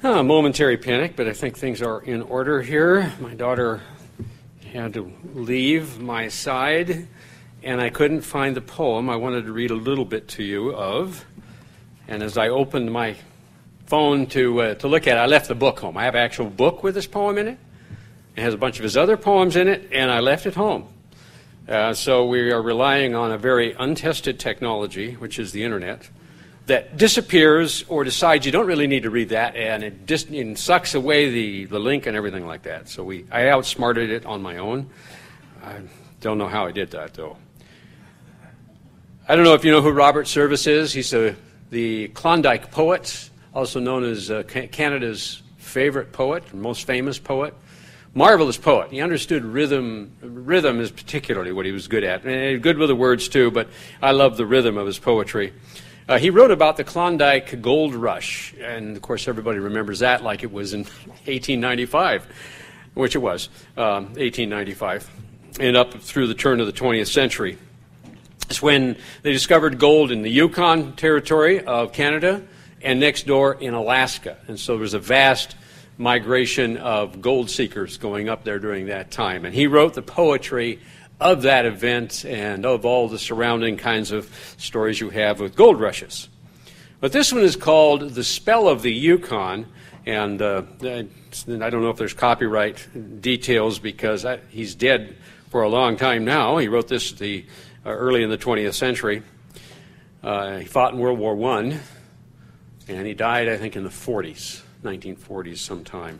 Momentary panic, but I think things are in order here. My daughter had to leave my side, and I couldn't find the poem I wanted to read a little bit to you of. And as I opened my phone to look at it, I left the book home. I have an actual book with this poem in it. It has a bunch of his other poems in it, and I left it home. So we are relying on a very untested technology, which is the internet, that disappears or decides you don't really need to read that, and it sucks away the link and everything like that. So I outsmarted it on my own. I don't know how I did that, though. I don't know if you know who Robert Service is. He's the Klondike poet, also known as Canada's favorite poet, most famous poet. Marvelous poet. He understood rhythm. Rhythm is particularly what he was good at. And good with the words, too, but I love the rhythm of his poetry. He wrote about the Klondike Gold Rush, and of course everybody remembers that like it was in 1895, which it was, 1895, and up through the turn of the 20th century. It's when they discovered gold in the Yukon territory of Canada and next door in Alaska. And so there was a vast migration of gold seekers going up there during that time. And he wrote the poetry of that event and of all the surrounding kinds of stories you have with gold rushes. But this one is called The Spell of the Yukon, and I don't know if there's copyright details because he's dead for a long time now. He wrote this early in the 20th century. He fought in World War I, and he died, I think, in the 1940s sometime.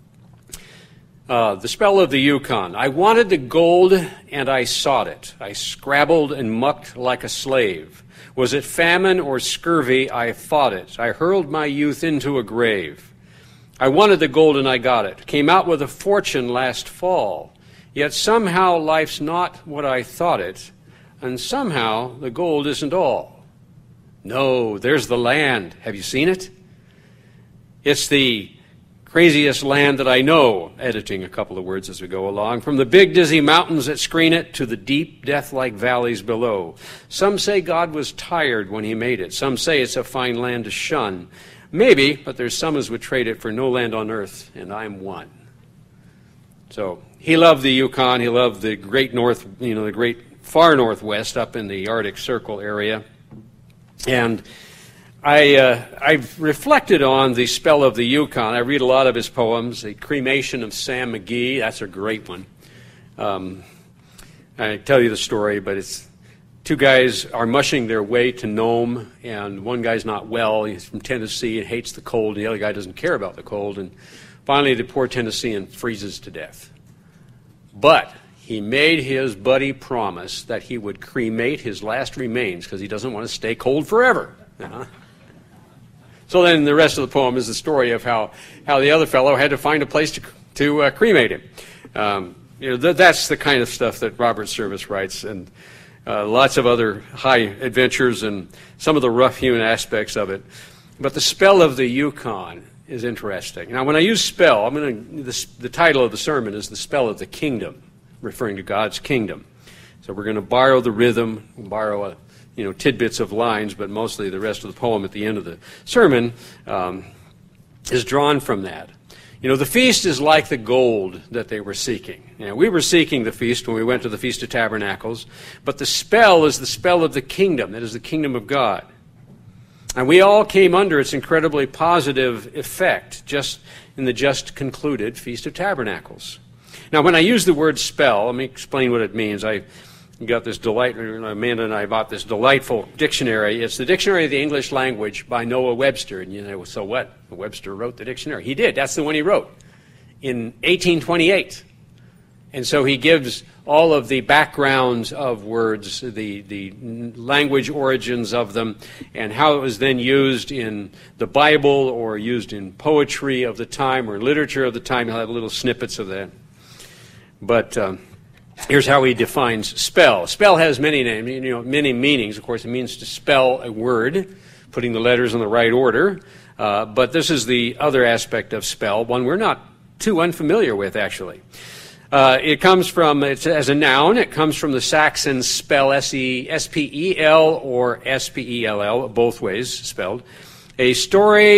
The Spell of the Yukon. I wanted the gold, and I sought it. I scrabbled and mucked like a slave. Was it famine or scurvy? I fought it. I hurled my youth into a grave. I wanted the gold, and I got it. Came out with a fortune last fall. Yet somehow life's not what I thought it, and somehow the gold isn't all. No, there's the land. Have you seen it? It's the craziest land that I know, editing a couple of words as we go along, from the big dizzy mountains that screen it to the deep death-like valleys below. Some say God was tired when he made it. Some say it's a fine land to shun. Maybe, but there's some as would trade it for no land on earth, and I'm one. So he loved the Yukon. He loved the great north, the great far northwest up in the Arctic Circle area. And I've reflected on The Spell of the Yukon. I read a lot of his poems. The Cremation of Sam McGee, that's a great one. I tell you the story, but it's two guys are mushing their way to Nome, and one guy's not well. He's from Tennessee and hates the cold, and the other guy doesn't care about the cold. And finally, the poor Tennessean freezes to death. But he made his buddy promise that he would cremate his last remains because he doesn't want to stay cold forever. So then the rest of the poem is the story of how the other fellow had to find a place to cremate him. That's the kind of stuff that Robert Service writes, and lots of other high adventures and some of the rough-hewn aspects of it. But The Spell of the Yukon is interesting. Now, when I use spell, the title of the sermon is The Spell of the Kingdom, referring to God's kingdom. So we're going to borrow the rhythm, borrow tidbits of lines, but mostly the rest of the poem at the end of the sermon is drawn from that. The feast is like the gold that they were seeking. We were seeking the feast when we went to the Feast of Tabernacles, but the spell is the spell of the kingdom. That is the kingdom of God. And we all came under its incredibly positive effect just in the just concluded Feast of Tabernacles. Now, when I use the word spell, let me explain what it means. Amanda and I bought this delightful dictionary. It's the Dictionary of the English Language by Noah Webster. And so what? Webster wrote the dictionary. He did. That's the one he wrote in 1828. And so he gives all of the backgrounds of words, the language origins of them, and how it was then used in the Bible or used in poetry of the time or literature of the time. He'll have little snippets of that. But here's how he defines spell. Spell has many names, many meanings. Of course, it means to spell a word, putting the letters in the right order. But this is the other aspect of spell, one we're not too unfamiliar with, actually. It comes from, as a noun, it comes from the Saxon spell, S-P-E-L or S-P-E-L-L, both ways spelled. A story,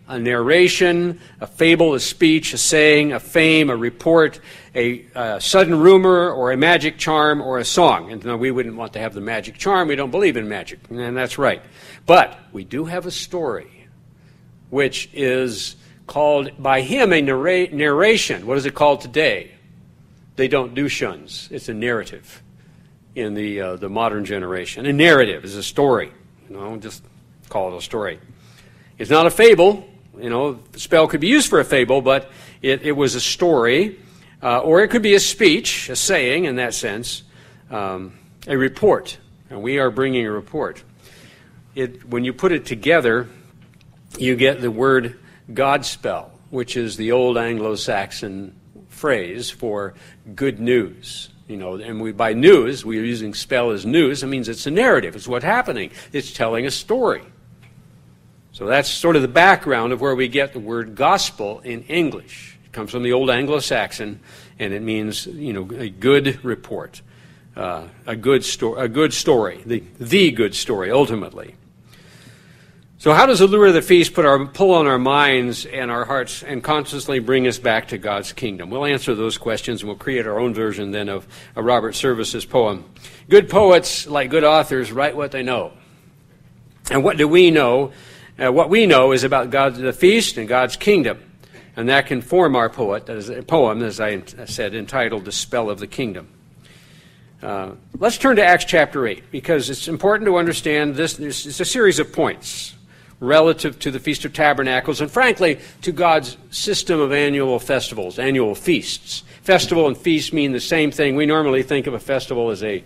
a narration, a fable, a speech, a saying, a fame, a report, a sudden rumor, or a magic charm, or a song. And no, we wouldn't want to have the magic charm. We don't believe in magic, and that's right. But we do have a story, which is called by him a narration. What is it called today? They don't do shuns. It's a narrative in the modern generation. A narrative is a story. Just call it a story. It's not a fable. The spell could be used for a fable, but it was a story. Or it could be a speech, a saying in that sense, a report. And we are bringing a report. When you put it together, you get the word Godspell, which is the old Anglo-Saxon phrase for good news. And by news, we're using spell as news. It means it's a narrative. It's what's happening. It's telling a story. So that's sort of the background of where we get the word gospel in English. It comes from the old Anglo-Saxon, and it means, a good report, a good story, the good story, ultimately. So how does the lure of the feast pull on our minds and our hearts and consciously bring us back to God's kingdom? We'll answer those questions, and we'll create our own version then of Robert Service's poem. Good poets, like good authors, write what they know. And what do we know? What we know is about the feast and God's kingdom. And that can form our poem, as I said, entitled The Spell of the Kingdom. Let's turn to Acts chapter 8, because it's important to understand this. It's a series of points relative to the Feast of Tabernacles and, frankly, to God's system of annual festivals, annual feasts. Festival and feast mean the same thing. We normally think of a festival as a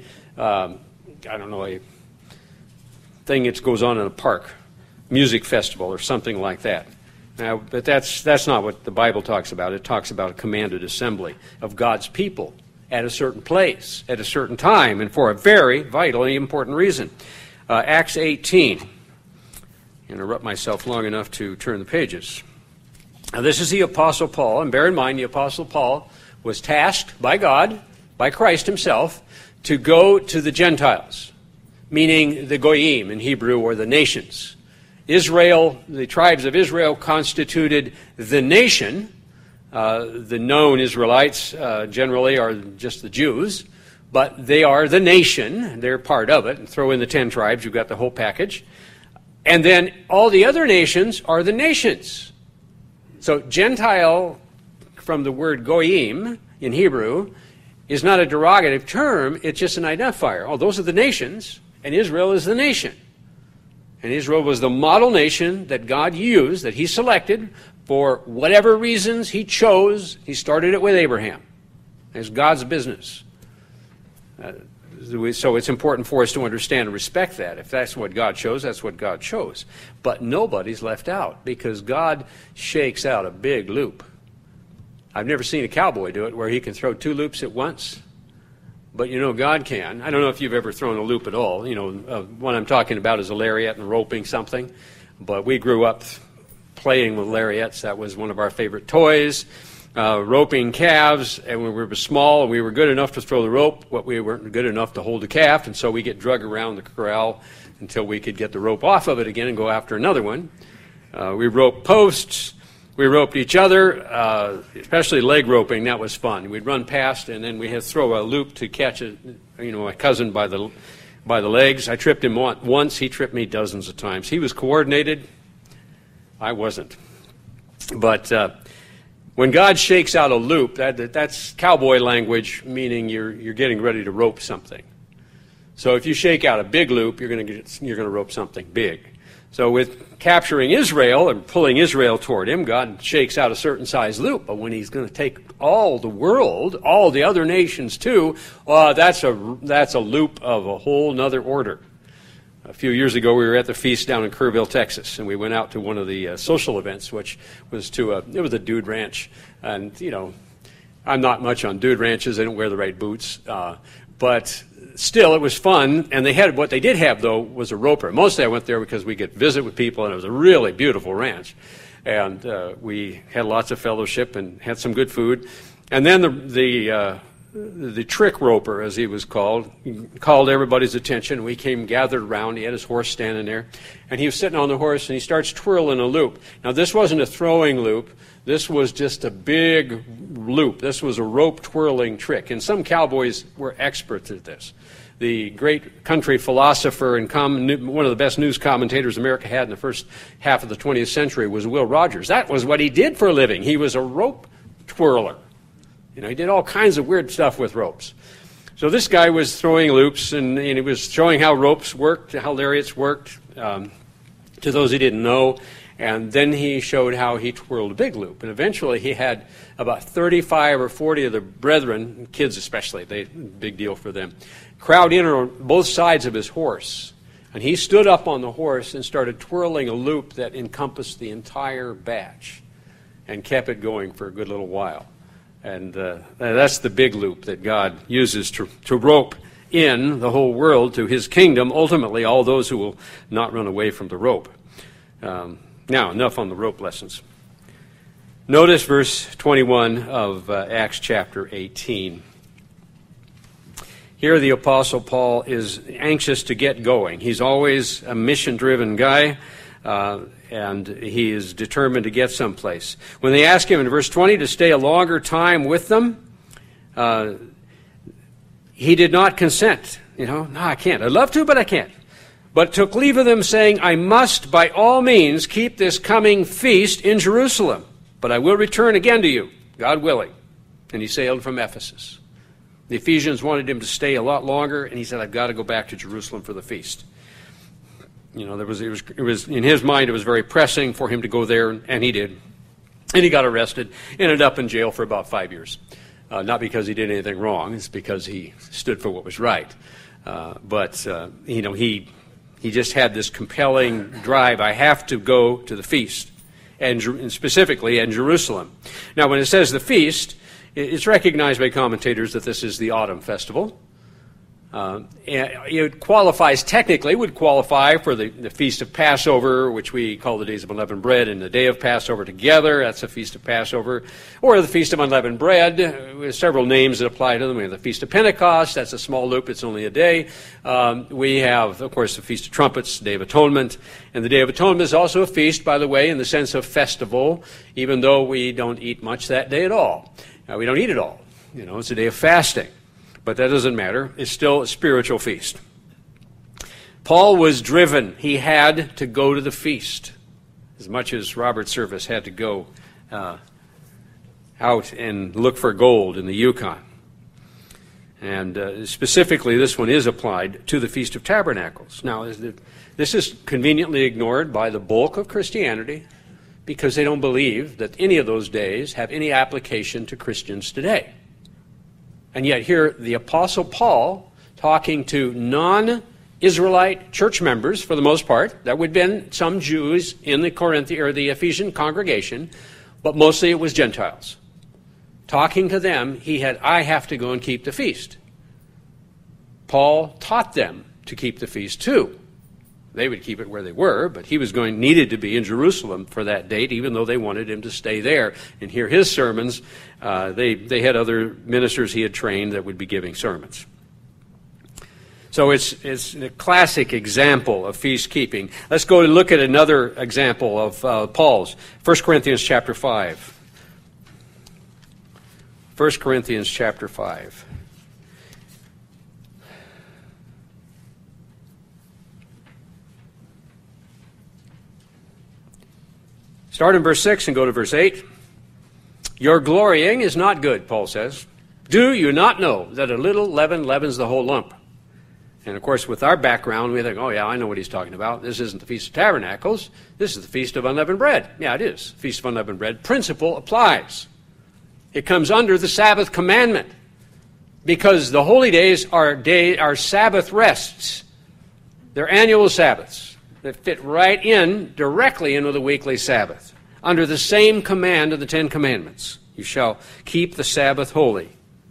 thing that goes on in a park, music festival or something like that. Now, but that's not what the Bible talks about. It talks about a commanded assembly of God's people at a certain place, at a certain time, and for a very vitally important reason. Acts 18. Interrupt myself long enough to turn the pages. Now, this is the Apostle Paul, and bear in mind the Apostle Paul was tasked by God, by Christ himself, to go to the Gentiles, meaning the Goyim in Hebrew, or the nations. Israel, the tribes of Israel constituted the nation. The known Israelites generally are just the Jews, but they are the nation. They're part of it. And throw in the 10 tribes, you've got the whole package. And then all the other nations are the nations. So Gentile, from the word goyim in Hebrew, is not a derogative term. It's just an identifier. Oh, those are the nations, and Israel is the nation. And Israel was the model nation that God used, that he selected for whatever reasons he chose. He started it with Abraham. It's God's business. So it's important for us to understand and respect that. If that's what God chose, that's what God chose. But nobody's left out, because God shakes out a big loop. I've never seen a cowboy do it where he can throw 2 loops at once. But God can. I don't know if you've ever thrown a loop at all. What I'm talking about is a lariat and roping something. But we grew up playing with lariats. That was one of our favorite toys. Roping calves, and when we were small, we were good enough to throw the rope, but we weren't good enough to hold the calf, and so we get drug around the corral until we could get the rope off of it again and go after another one. We roped posts. We roped each other, especially leg roping. That was fun. We'd run past, and then we had to throw a loop to catch my cousin by the legs. I tripped him once. He tripped me dozens of times. He was coordinated. I wasn't. But when God shakes out a loop, that's cowboy language, meaning you're getting ready to rope something. So if you shake out a big loop, you're going to rope something big. So with capturing Israel and pulling Israel toward him, God shakes out a certain size loop. But when he's going to take all the world, all the other nations too, that's a loop of a whole nother order. A few years ago, we were at the feast down in Kerrville, Texas, and we went out to one of the social events, which was it was a dude ranch. And, I'm not much on dude ranches. They don't wear the right boots. But still, it was fun. And what they did have, though, was a roper. Mostly I went there because we could visit with people, and it was a really beautiful ranch. And we had lots of fellowship and had some good food. And then the trick roper, as he was called. He called everybody's attention. We came gathered around. He had his horse standing there. And he was sitting on the horse, and he starts twirling a loop. Now, this wasn't a throwing loop. This was just a big loop. This was a rope twirling trick. And some cowboys were experts at this. The great country philosopher and one of the best news commentators America had in the first half of the 20th century was Will Rogers. That was what he did for a living. He was a rope twirler. You know, he did all kinds of weird stuff with ropes. So this guy was throwing loops, and he was showing how ropes worked, how lariats worked, to those who didn't know. And then he showed how he twirled a big loop. And eventually he had about 35 or 40 of the brethren, kids especially, big deal for them, crowd in on both sides of his horse. And he stood up on the horse and started twirling a loop that encompassed the entire batch and kept it going for a good little while. And that's the big loop that God uses to rope in the whole world to his kingdom, ultimately all those who will not run away from the rope. Now, enough on the rope lessons. Notice verse 21 of Acts chapter 18. Here the Apostle Paul is anxious to get going. He's always a mission-driven guy, and he is determined to get someplace. When they ask him in verse 20 to stay a longer time with them, he did not consent. No, I can't. I'd love to, but I can't. But took leave of them, saying, I must by all means keep this coming feast in Jerusalem, but I will return again to you, God willing. And he sailed from Ephesus. The Ephesians wanted him to stay a lot longer, and he said, I've got to go back to Jerusalem for the feast. You know, it was in his mind, it was very pressing for him to go there, and he did. And he got arrested, ended up in jail for about 5 years. Not because he did anything wrong, it's because he stood for what was right. He just had this compelling drive. I have to go to the feast, and specifically in Jerusalem. Now, when it says the feast, it's recognized by commentators that this is the autumn festival. It qualifies, technically, would qualify for the Feast of Passover, which we call the Days of Unleavened Bread, and the Day of Passover together. That's a Feast of Passover. Or the Feast of Unleavened Bread, with several names that apply to them. We have the Feast of Pentecost. That's a small loop. It's only a day. We have, of course, the Feast of Trumpets, Day of Atonement. And the Day of Atonement is also a feast, by the way, in the sense of festival, even though we don't eat much that day at all. We don't eat it all. You know, it's a day of fasting. But that doesn't matter. It's still a spiritual feast. Paul was driven. He had to go to the feast, as much as Robert Service had to go out and look for gold in the Yukon. And specifically, this one is applied to the Feast of Tabernacles. Now, this is conveniently ignored by the bulk of Christianity because they don't believe that any of those days have any application to Christians today. And yet here, the Apostle Paul, talking to non-Israelite church members, for the most part, that would have been some Jews in the the Ephesian congregation, but mostly it was Gentiles. Talking to them, I have to go and keep the feast. Paul taught them to keep the feast too. They would keep it where they were, but he was needed to be in Jerusalem for that date, even though they wanted him to stay there and hear his sermons. They had other ministers he had trained that would be giving sermons. So it's a classic example of feast keeping. Let's go and look at another example of Paul's. 1 Corinthians chapter 5. 1 Corinthians chapter 5. Start in verse 6 and go to verse 8. Your glorying is not good, Paul says. Do you not know that a little leaven leavens the whole lump? And, of course, with our background, we think, oh, yeah, I know what he's talking about. This isn't the Feast of Tabernacles. This is the Feast of Unleavened Bread. Yeah, it is. Feast of Unleavened Bread. Principle applies. It comes under the Sabbath commandment because the holy days are Sabbath rests. They're annual Sabbaths that fit right in, directly into the weekly Sabbath, under the same command of the Ten Commandments. You shall keep the Sabbath holy.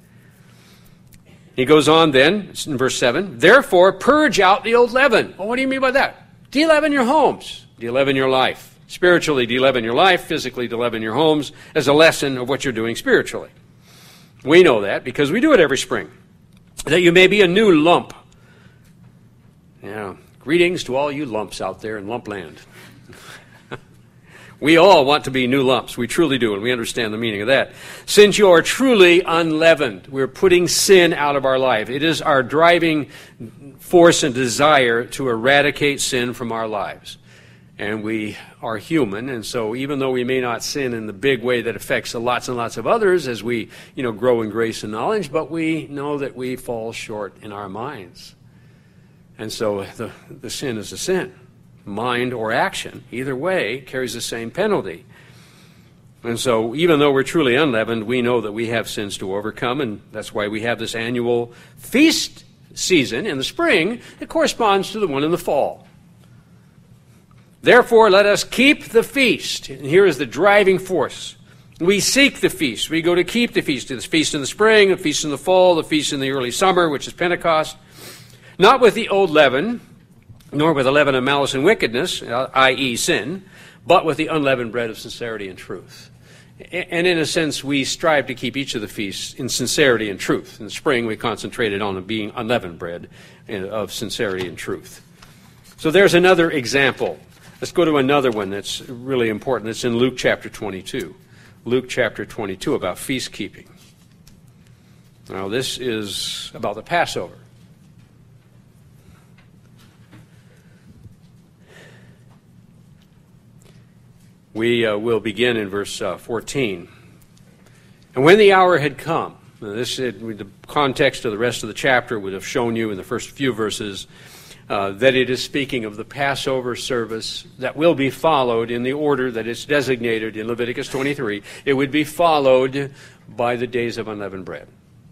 He goes on then, in verse 7, therefore purge out the old leaven. Well, what do you mean by that? De-leaven your homes. De-leaven your life. Spiritually de-leaven your life, physically de-leaven your homes, as a lesson of what you're doing spiritually. We know that because we do it every spring. That you may be a new lump. Yeah. Greetings to all you lumps out there in Lumpland. We all want to be new lumps. We truly do, and we understand the meaning of that. Since you are truly unleavened, we're putting sin out of our life. It is our driving force and desire to eradicate sin from our lives. And we are human, and so even though we may not sin in the big way that affects lots and lots of others as we, grow in grace and knowledge, but we know that we fall short in our minds. And so the sin is a sin. Mind or action, either way, carries the same penalty. And so even though we're truly unleavened, we know that we have sins to overcome, and that's why we have this annual feast season in the spring that corresponds to the one in the fall. Therefore, let us keep the feast. And here is the driving force. We seek the feast. We go to keep the feast. The feast in the spring, the feast in the fall, the feast in the early summer, which is Pentecost. Not with the old leaven, nor with the leaven of malice and wickedness, i.e. sin, but with the unleavened bread of sincerity and truth. And in a sense, we strive to keep each of the feasts in sincerity and truth. In the spring, we concentrated on being unleavened bread of sincerity and truth. So there's another example. Let's go to another one that's really important. It's in Luke chapter 22. Luke chapter 22 about feast keeping. Now, this is about the Passover. We will begin in verse 14. And when the hour had come, the context of the rest of the chapter would have shown you in the first few verses that it is speaking of the Passover service that will be followed in the order that it's designated in Leviticus 23. It would be followed by the days of unleavened bread.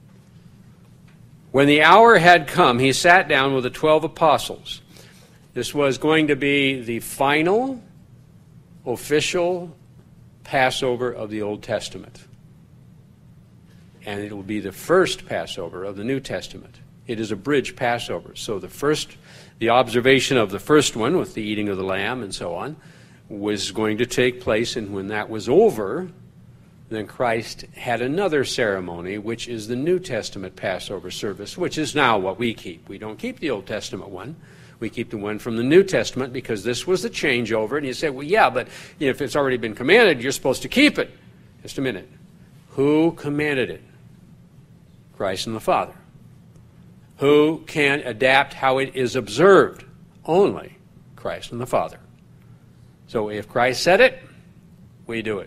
When the hour had come, he sat down with the 12 apostles. This was going to be the final official Passover of the Old Testament. And it will be the first Passover of the New Testament. It is a bridge Passover. So the observation of the first one with the eating of the lamb and so on was going to take place, and when that was over, then Christ had another ceremony, which is the New Testament Passover service, which is now what we keep. We don't keep the Old Testament one. We keep the one from the New Testament because this was the changeover. And you say, well, yeah, but if it's already been commanded, you're supposed to keep it. Just a minute. Who commanded it? Christ and the Father. Who can adapt how it is observed? Only Christ and the Father. So if Christ said it, we do it.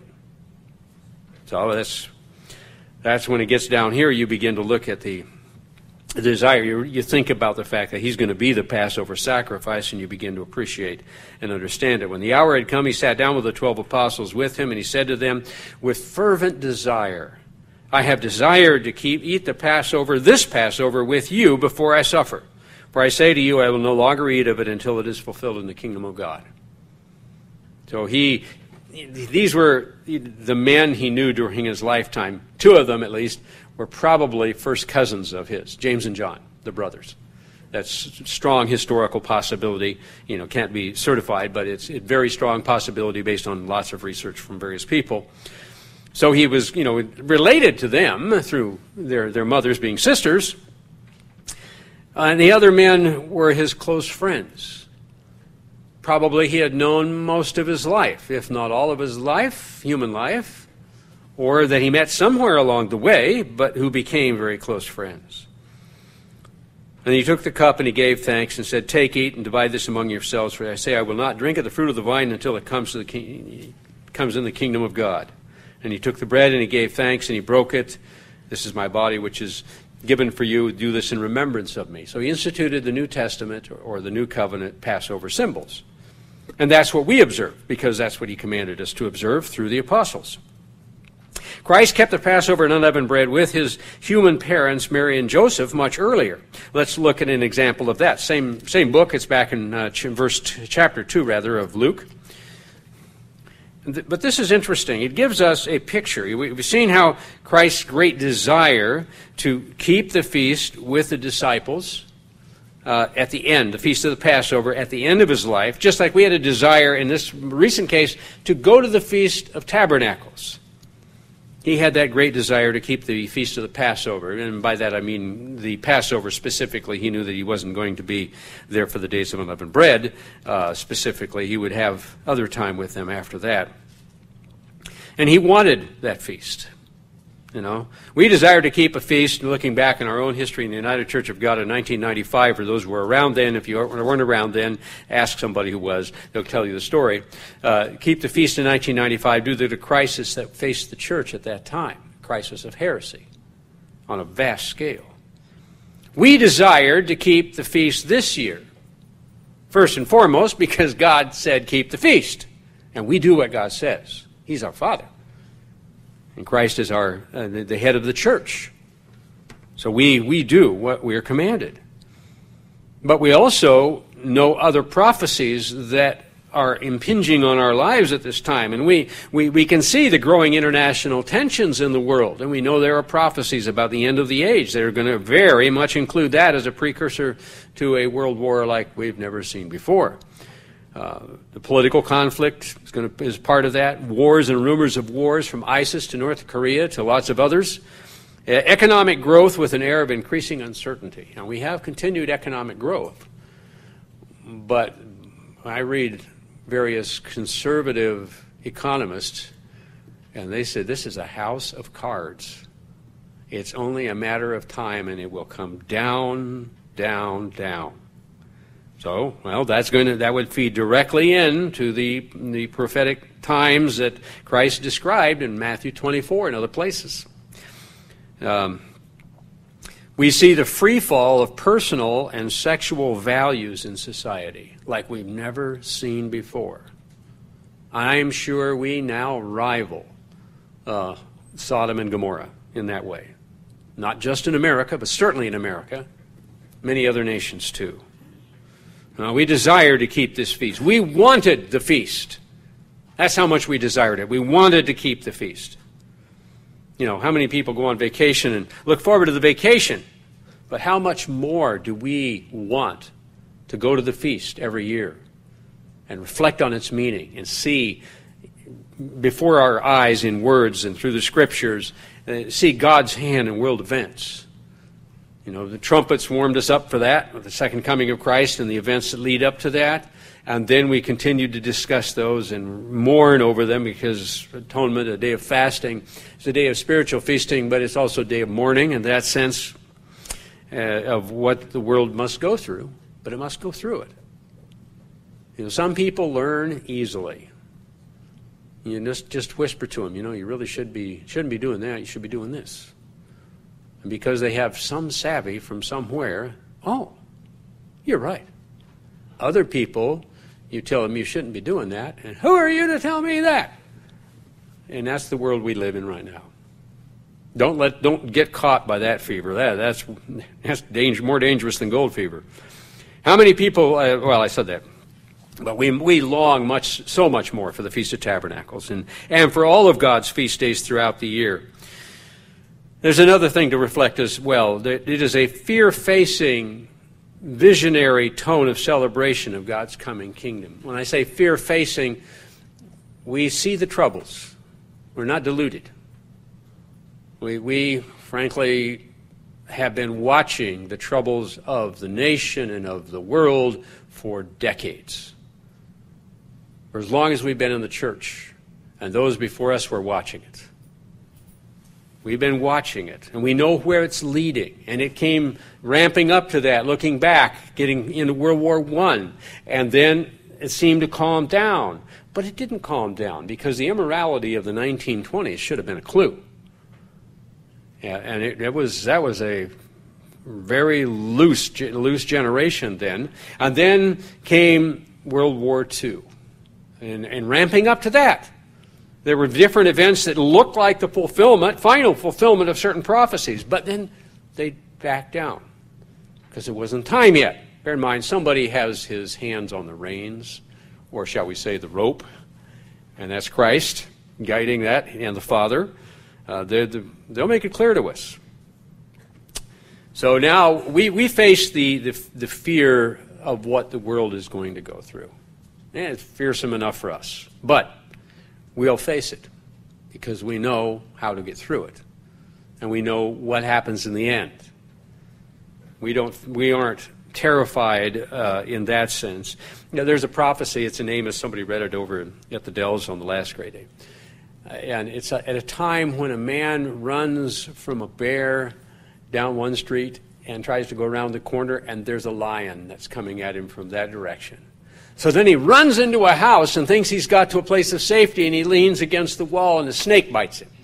So that's when it gets down here, you begin to look at the desire. You think about the fact that he's going to be the Passover sacrifice, and you begin to appreciate and understand it. When the hour had come, he sat down with the 12 apostles with him, and he said to them, with fervent desire, I have desired to eat the Passover, this Passover, with you before I suffer. For I say to you, I will no longer eat of it until it is fulfilled in the kingdom of God. So these were the men he knew during his lifetime. Two of them, at least, were probably first cousins of his, James and John, the brothers. That's strong historical possibility. Can't be certified, but it's a very strong possibility based on lots of research from various people. So he was, related to them through their mothers being sisters. And the other men were his close friends. Probably he had known most of his life, if not all of his life, human life, or that he met somewhere along the way, but who became very close friends. And he took the cup and he gave thanks and said, take, eat, and divide this among yourselves, for I say I will not drink of the fruit of the vine until it comes in the kingdom of God. And he took the bread and he gave thanks and he broke it. This is my body which is given for you. Do this in remembrance of me. So he instituted the New Testament or the New Covenant Passover symbols. And that's what we observe, because that's what he commanded us to observe through the apostles. Christ kept the Passover and unleavened bread with his human parents, Mary and Joseph, much earlier. Let's look at an example of that. Same book. It's back in chapter 2, of Luke. But this is interesting. It gives us a picture. We've seen how Christ's great desire to keep the feast with the disciples at the end, the Feast of the Passover, at the end of his life, just like we had a desire in this recent case to go to the Feast of Tabernacles. He had that great desire to keep the feast of the Passover, and by that I mean the Passover specifically. He knew that he wasn't going to be there for the days of unleavened bread specifically. He would have other time with them after that. And he wanted that feast. You know, we desire to keep a feast. Looking back in our own history in the United Church of God in 1995, for those who were around then, if you weren't around then, ask somebody who was. They'll tell you the story. Keep the feast in 1995 due to the crisis that faced the church at that time, crisis of heresy on a vast scale. We desired to keep the feast this year, first and foremost because God said keep the feast, and we do what God says. He's our Father. And Christ is the head of the church. So we do what we are commanded. But we also know other prophecies that are impinging on our lives at this time. And we can see the growing international tensions in the world. And we know there are prophecies about the end of the age that are going to very much include that as a precursor to a world war like we've never seen before. The political conflict is part of that. Wars and rumors of wars from ISIS to North Korea to lots of others. Economic growth with an air of increasing uncertainty. Now, we have continued economic growth, but I read various conservative economists, and they said this is a house of cards. It's only a matter of time, and it will come down, down, down. So, well, that would feed directly into the prophetic times that Christ described in Matthew 24 and other places. We see the free fall of personal and sexual values in society like we've never seen before. I'm sure we now rival Sodom and Gomorrah in that way. Not just in America, but certainly in America. Many other nations too. We desire to keep this feast. We wanted the feast. That's how much we desired it. We wanted to keep the feast. You know, how many people go on vacation and look forward to the vacation? But how much more do we want to go to the feast every year and reflect on its meaning and see before our eyes in words and through the Scriptures, see God's hand in world events? You know, the trumpets warmed us up for that, the second coming of Christ and the events that lead up to that. And then we continued to discuss those and mourn over them because atonement, a day of fasting, is a day of spiritual feasting, but it's also a day of mourning in that sense of what the world must go through. But it must go through it. You know, some people learn easily. You just whisper to them, you know, you really shouldn't be doing that. You should be doing this. And because they have some savvy from somewhere, oh, you're right. Other people, you tell them you shouldn't be doing that, and who are you to tell me that? And that's the world we live in right now. Don't get caught by that fever. That's more dangerous than gold fever. How many people? Well, I said that, but we long so much more for the Feast of Tabernacles and for all of God's feast days throughout the year. There's another thing to reflect as well. It is a fear-facing, visionary tone of celebration of God's coming kingdom. When I say fear-facing, we see the troubles. We're not deluded. We frankly have been watching the troubles of the nation and of the world for decades. For as long as we've been in the church, and those before us were watching it. We've been watching it, and we know where it's leading. And it came ramping up to that, looking back, getting into World War I. And then it seemed to calm down. But it didn't calm down, because the immorality of the 1920s should have been a clue. Yeah, and that was a very loose generation then. And then came World War II. And ramping up to that, there were different events that looked like the final fulfillment of certain prophecies, but then they backed down because it wasn't time yet. Bear in mind, somebody has his hands on the reins, or shall we say the rope, and that's Christ guiding that, and the Father. They'll make it clear to us. So now we face the fear of what the world is going to go through. And it's fearsome enough for us, but we'll face it. because we know how to get through it. And we know what happens in the end. We aren't terrified in that sense. There's a prophecy. It's a name as somebody read it over at the Dells on the last grade day. And it's at a time when a man runs from a bear down one street and tries to go around the corner, and there's a lion that's coming at him from that direction. So then he runs into a house and thinks he's got to a place of safety, and he leans against the wall, and a snake bites him.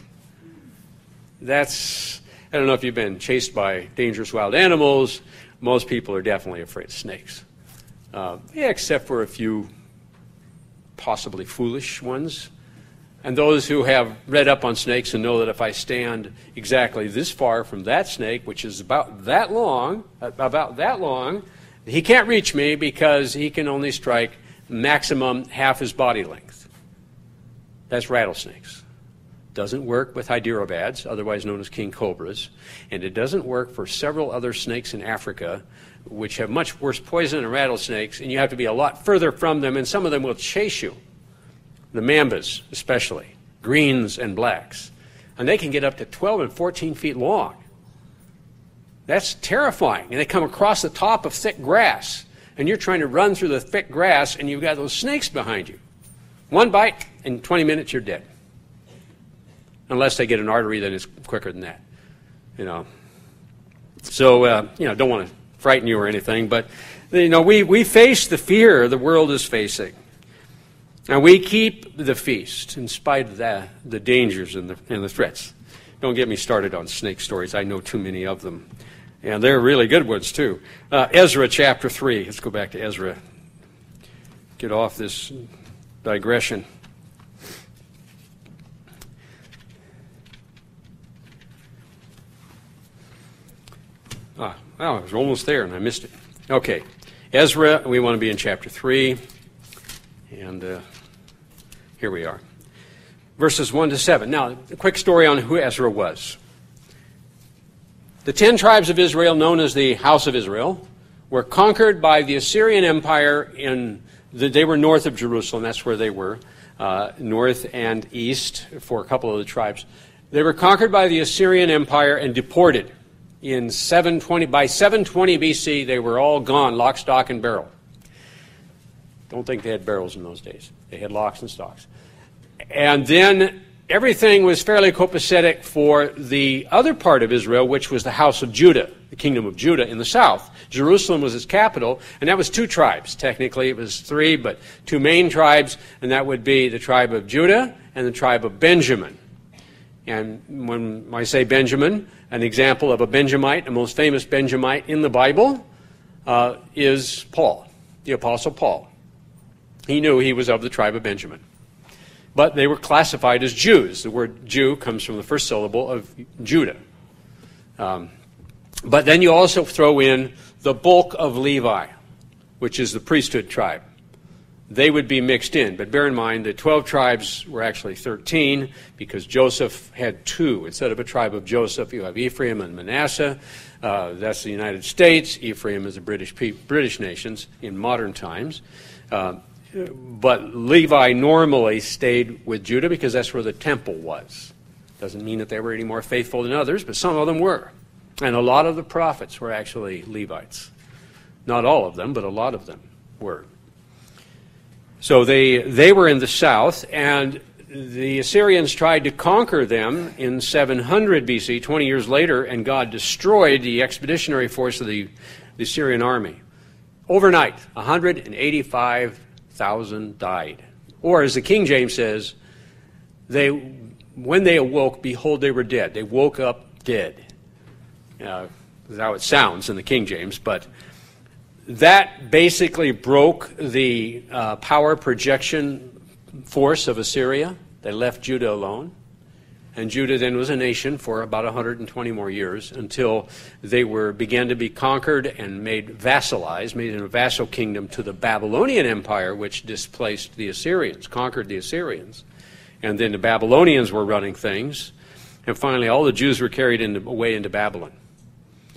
I don't know if you've been chased by dangerous wild animals. Most people are definitely afraid of snakes. Except for a few possibly foolish ones. And those who have read up on snakes and know that if I stand exactly this far from that snake, which is about that long, he can't reach me because he can only strike maximum half his body length. That's rattlesnakes. Doesn't work with hyderobads, otherwise known as king cobras, and it doesn't work for several other snakes in Africa, which have much worse poison than rattlesnakes, and you have to be a lot further from them, and some of them will chase you. The mambas, especially, greens and blacks. And they can get up to 12 and 14 feet long. That's terrifying. And they come across the top of thick grass. And you're trying to run through the thick grass, and you've got those snakes behind you. One bite, in 20 minutes you're dead. Unless they get an artery that is quicker than that. So, don't want to frighten you or anything, but, we face the fear the world is facing. And we keep the feast in spite of the dangers and the threats. Don't get me started on snake stories. I know too many of them. And they're really good ones, too. Ezra chapter 3. Let's go back to Ezra. Get off this digression. I was almost there and I missed it. Okay. Ezra, we want to be in chapter 3. And here we are. Verses 1 to 7. Now, a quick story on who Ezra was. The 10 tribes of Israel, known as the House of Israel, were conquered by the Assyrian Empire. They were north of Jerusalem. That's where they were, north and east for a couple of the tribes. They were conquered by the Assyrian Empire and deported. By 720 BC, they were all gone, lock, stock, and barrel. Don't think they had barrels in those days. They had locks and stocks. And then everything was fairly copacetic for the other part of Israel, which was the house of Judah, the kingdom of Judah in the south. Jerusalem was its capital, and that was 2 tribes. Technically, it was 3, but 2 main tribes, and that would be the tribe of Judah and the tribe of Benjamin. And when I say Benjamin, an example of a Benjamite, the most famous Benjamite in the Bible, is Paul, the Apostle Paul. He knew he was of the tribe of Benjamin. But they were classified as Jews. The word Jew comes from the first syllable of Judah. But then you also throw in the bulk of Levi, which is the priesthood tribe. They would be mixed in. But bear in mind, the 12 tribes were actually 13 because Joseph had 2. Instead of a tribe of Joseph, you have Ephraim and Manasseh. That's the United States. Ephraim is the British nations in modern times. But Levi normally stayed with Judah because that's where the temple was. Doesn't mean that they were any more faithful than others, but some of them were. And a lot of the prophets were actually Levites. Not all of them, but a lot of them were. So they were in the south, and the Assyrians tried to conquer them in 700 BC, 20 years later, and God destroyed the expeditionary force of the Assyrian army. Overnight, 185,000 died. Or as the King James says, when they awoke, behold, they were dead. They woke up dead. That's how it sounds in the King James, but that basically broke the power projection force of Assyria. They left Judah alone. And Judah then was a nation for about 120 more years until they began to be conquered and made in a vassal kingdom to the Babylonian Empire, which displaced the Assyrians, conquered the Assyrians. And then the Babylonians were running things. And finally, all the Jews were carried away into Babylon.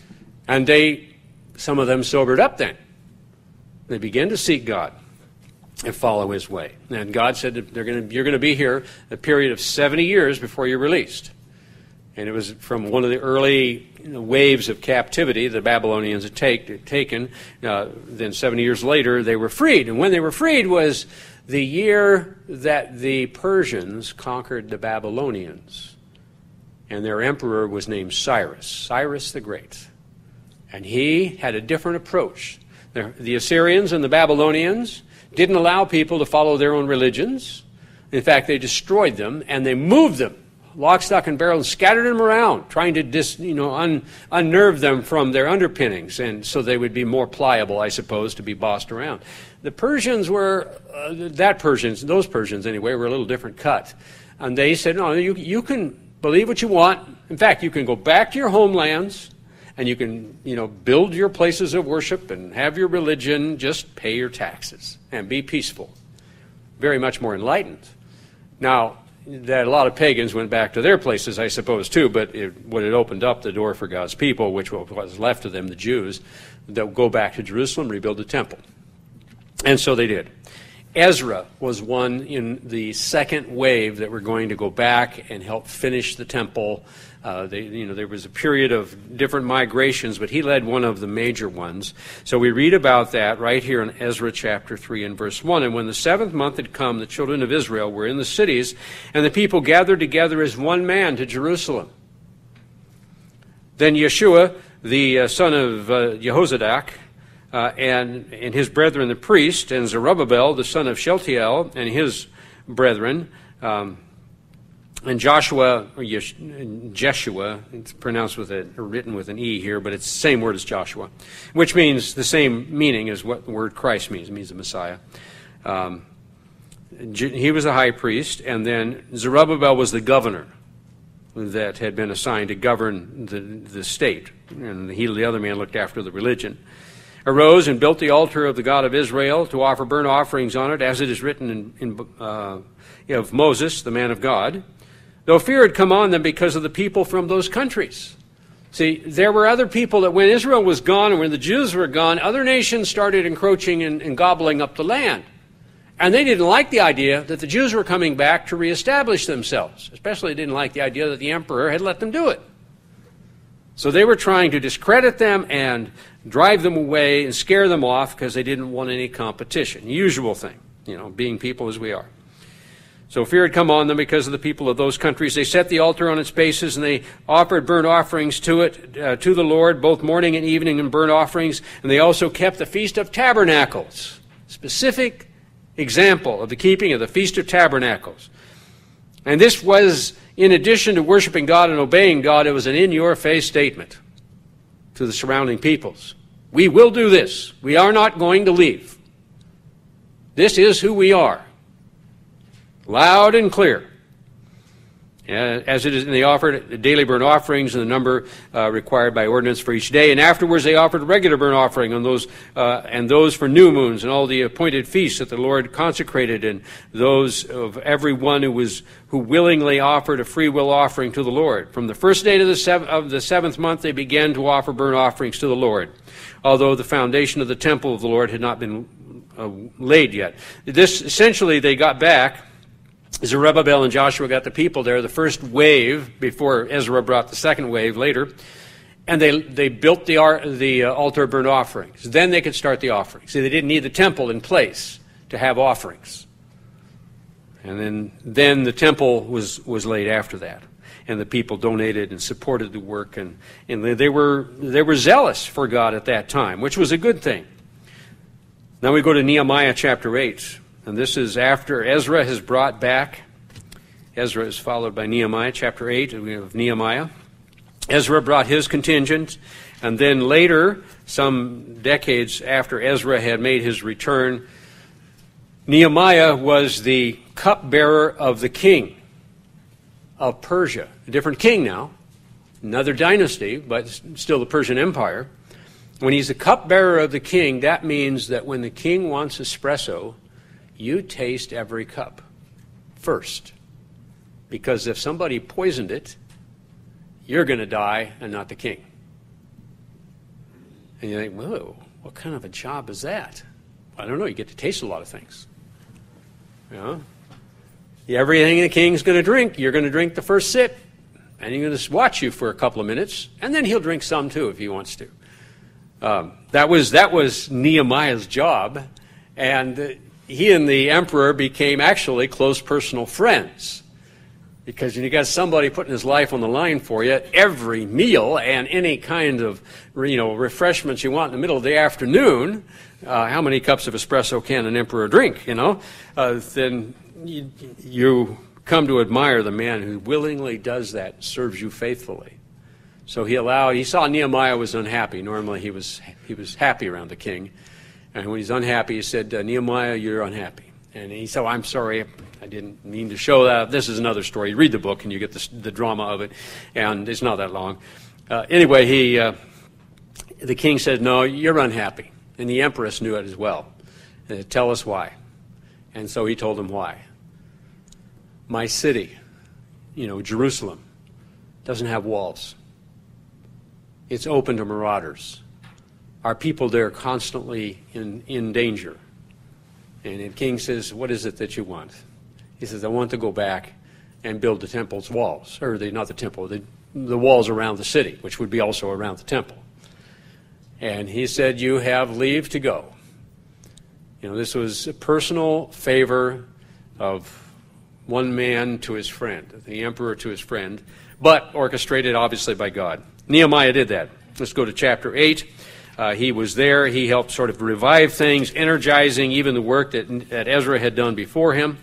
And some of them sobered up then. They began to seek God. and follow his way. And God said that you're going to be here a period of 70 years before you're released. And it was from one of the early waves of captivity the Babylonians had taken. Then 70 years later, they were freed. And when they were freed was the year that the Persians conquered the Babylonians. And their emperor was named Cyrus the Great. And he had a different approach. The Assyrians and the Babylonians didn't allow people to follow their own religions. In fact, they destroyed them and they moved them, lock, stock, and barrel, and scattered them around, trying to unnerve them from their underpinnings, and so they would be more pliable, I suppose, to be bossed around. The Persians were, those Persians anyway, were a little different cut. And they said, no, you can believe what you want. In fact, you can go back to your homelands, and you can, build your places of worship and have your religion, just pay your taxes and be peaceful. Very much more enlightened. Now, that a lot of pagans went back to their places, I suppose, too, but it opened up the door for God's people, which was left of them, the Jews, that would go back to Jerusalem, rebuild the temple. And so they did. Ezra was one in the second wave that were going to go back and help finish the temple. There was a period of different migrations, but he led one of the major ones. So we read about that right here in Ezra chapter 3 and verse 1. And when the 7th month had come, the children of Israel were in the cities, and the people gathered together as one man to Jerusalem. Then Yeshua, the son of Jehozadak, and his brethren the priest, and Zerubbabel, the son of Shealtiel, and his brethren, and Joshua, or Jeshua, it's pronounced written with an E here, but it's the same word as Joshua, which means the same meaning as what the word Christ means. It means the Messiah. He was the high priest, and then Zerubbabel was the governor that had been assigned to govern the state, and the other man looked after the religion. Arose and built the altar of the God of Israel to offer burnt offerings on it, as it is written of Moses, the man of God, though fear had come on them because of the people from those countries. See, there were other people that when Israel was gone and when the Jews were gone, other nations started encroaching and gobbling up the land. And they didn't like the idea that the Jews were coming back to reestablish themselves. Especially didn't like the idea that the emperor had let them do it. So they were trying to discredit them and drive them away and scare them off because they didn't want any competition. Usual thing, being people as we are. So fear had come on them because of the people of those countries. They set the altar on its bases, and they offered burnt offerings to it, to the Lord, both morning and evening in burnt offerings. And they also kept the Feast of Tabernacles. Specific example of the keeping of the Feast of Tabernacles. And this was, in addition to worshiping God and obeying God, it was an in-your-face statement to the surrounding peoples. We will do this. We are not going to leave. This is who we are. Loud and clear. As it is, and they offered daily burnt offerings in the number required by ordinance for each day. And afterwards they offered regular burnt offering on those and those for new moons and all the appointed feasts that the Lord consecrated, and those of everyone who willingly offered a free will offering to the Lord. From the first day of the 7th month they began to offer burnt offerings to the Lord, although the foundation of the temple of the Lord had not been laid yet. This essentially they got back. Zerubbabel and Joshua got the people there, the first wave, before Ezra brought the second wave later, and they built the altar of burnt offerings. Then they could start the offerings. See, they didn't need the temple in place to have offerings. And then the temple was laid after that, and the people donated and supported the work, and they were zealous for God at that time, which was a good thing. Now we go to Nehemiah chapter 8. And this is after Ezra has brought back. Ezra is followed by Nehemiah, chapter 8 of Nehemiah. Ezra brought his contingent, and then later, some decades after Ezra had made his return, Nehemiah was the cupbearer of the king of Persia. A different king now, another dynasty, but still the Persian Empire. When he's the cupbearer of the king, that means that when the king wants espresso, you taste every cup first. Because if somebody poisoned it, you're going to die and not the king. And you think, whoa, what kind of a job is that? I don't know, you get to taste a lot of things. Everything the king's going to drink, you're going to drink the first sip, and he's going to watch you for a couple of minutes, and then he'll drink some too if he wants to. That was Nehemiah's job, and he and the emperor became actually close personal friends. Because when you got somebody putting his life on the line for you, every meal and any kind of refreshments you want in the middle of the afternoon, how many cups of espresso can an emperor drink? Then you come to admire the man who willingly does that, serves you faithfully. So he saw Nehemiah was unhappy. Normally he was happy around the king, and when he's unhappy, he said, "Nehemiah, you're unhappy." And he said, "I'm sorry, I didn't mean to show that." This is another story. You read the book and you get the drama of it, and it's not that long. Anyway, the king said, "No, you're unhappy." And the empress knew it as well. "Tell us why." And so he told him why. "My city, Jerusalem, doesn't have walls. It's open to marauders. Our people there are constantly in danger." And the king says, "What is it that you want?" He says, "I want to go back and build the temple's walls." Or not the temple, the walls around the city, which would be also around the temple. And he said, "You have leave to go." This was a personal favor of one man to his friend, the emperor to his friend, but orchestrated obviously by God. Nehemiah did that. Let's go to chapter 8. He was there. He helped sort of revive things, energizing even the work that Ezra had done before him.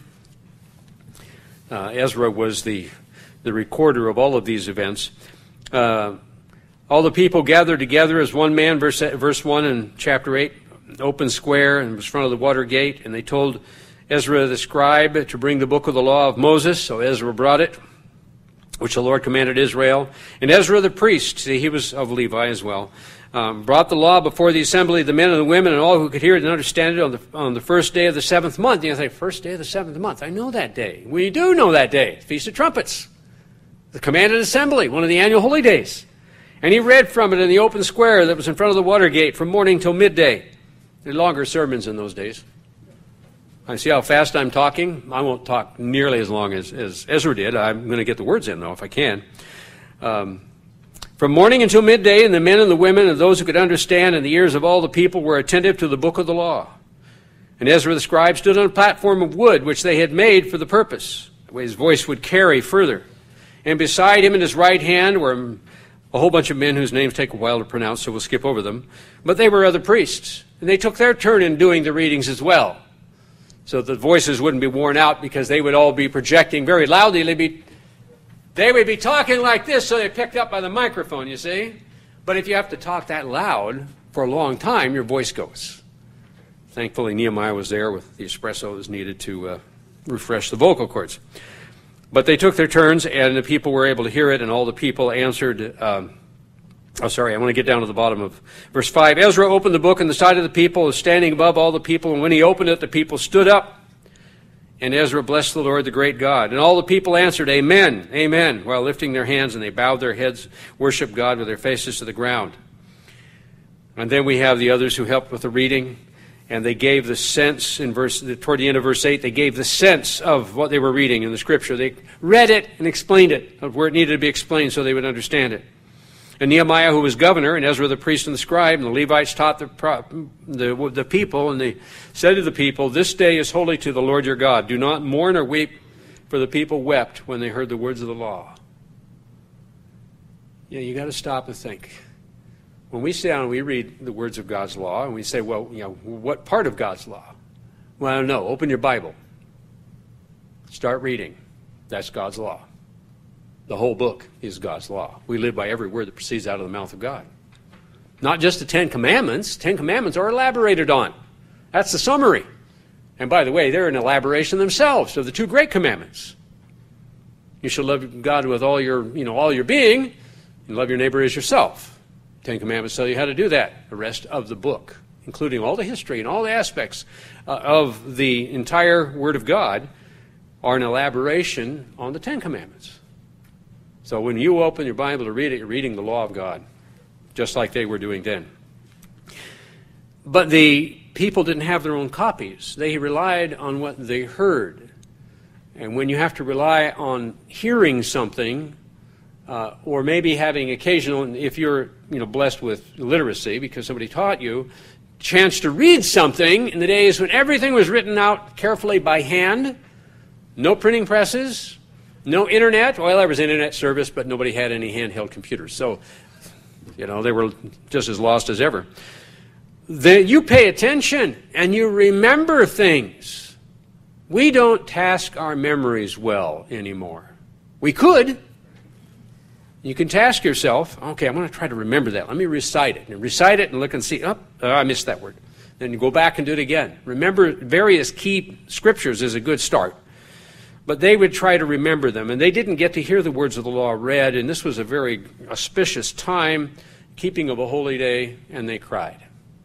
Ezra was the recorder of all of these events. All the people gathered together as one man, verse 1 in chapter 8, open square, and was in front of the water gate, and they told Ezra the scribe to bring the book of the law of Moses. So Ezra brought it, which the Lord commanded Israel. And Ezra the priest, see, he was of Levi as well, brought the law before the assembly, the men and the women, and all who could hear it and understand it on the first day of the 7th month. You say, first day of the 7th month. I know that day. We do know that day. Feast of Trumpets. The commanded assembly, one of the annual holy days. And he read from it in the open square that was in front of the water gate from morning till midday. There were longer sermons in those days. I see how fast I'm talking. I won't talk nearly as long as Ezra did. I'm going to get the words in, though, if I can. From morning until midday, and the men and the women and those who could understand, and the ears of all the people were attentive to the book of the law. And Ezra the scribe stood on a platform of wood, which they had made for the purpose. That way his voice would carry further. And beside him in his right hand were a whole bunch of men whose names take a while to pronounce, so we'll skip over them. But they were other priests, and they took their turn in doing the readings as well. So the voices wouldn't be worn out because they would all be projecting very loudly. They would be talking like this, so they picked up by the microphone, you see. But if you have to talk that loud for a long time, your voice goes. Thankfully, Nehemiah was there with the espresso that was needed to refresh the vocal cords. But they took their turns, and the people were able to hear it, and all the people answered. I want to get down to the bottom of verse 5. Ezra opened the book, and the sight of the people was standing above all the people, and when he opened it, the people stood up. And Ezra blessed the Lord, the great God. And all the people answered, "Amen, amen," while lifting their hands, and they bowed their heads, worshiped God with their faces to the ground. And then we have the others who helped with the reading, and they gave the sense toward the end of verse 8, they gave the sense of what they were reading in the Scripture. They read it and explained it, of where it needed to be explained so they would understand it. And Nehemiah, who was governor, and Ezra the priest and the scribe, and the Levites taught the people, and they said to the people, "This day is holy to the Lord your God. Do not mourn or weep," for the people wept when they heard the words of the law. Yeah, you got to stop and think. When we sit down and we read the words of God's law, and we say, well, what part of God's law? Well, I don't know. Open your Bible. Start reading. That's God's law. The whole book is God's law. We live by every word that proceeds out of the mouth of God. Not just the 10 Commandments. 10 Commandments are elaborated on. That's the summary. And by the way, they're an elaboration themselves of the 2 great commandments. You shall love God with all your being, and love your neighbor as yourself. 10 Commandments tell you how to do that. The rest of the book, including all the history and all the aspects of the entire Word of God, are an elaboration on the 10 Commandments. So when you open your Bible to read it, you're reading the law of God, just like they were doing then. But the people didn't have their own copies. They relied on what they heard. And when you have to rely on hearing something, or maybe having occasional, if you're blessed with literacy because somebody taught you, chance to read something in the days when everything was written out carefully by hand, no printing presses, no internet. Well, there was internet service, but nobody had any handheld computers. So, they were just as lost as ever. You pay attention and you remember things. We don't task our memories well anymore. We could. You can task yourself, okay, I'm going to try to remember that. Let me recite it. And recite it and look and see, I missed that word. Then you go back and do it again. Remember various key scriptures is a good start. But they would try to remember them. And they didn't get to hear the words of the law read. And this was a very auspicious time, keeping of a holy day, and they cried.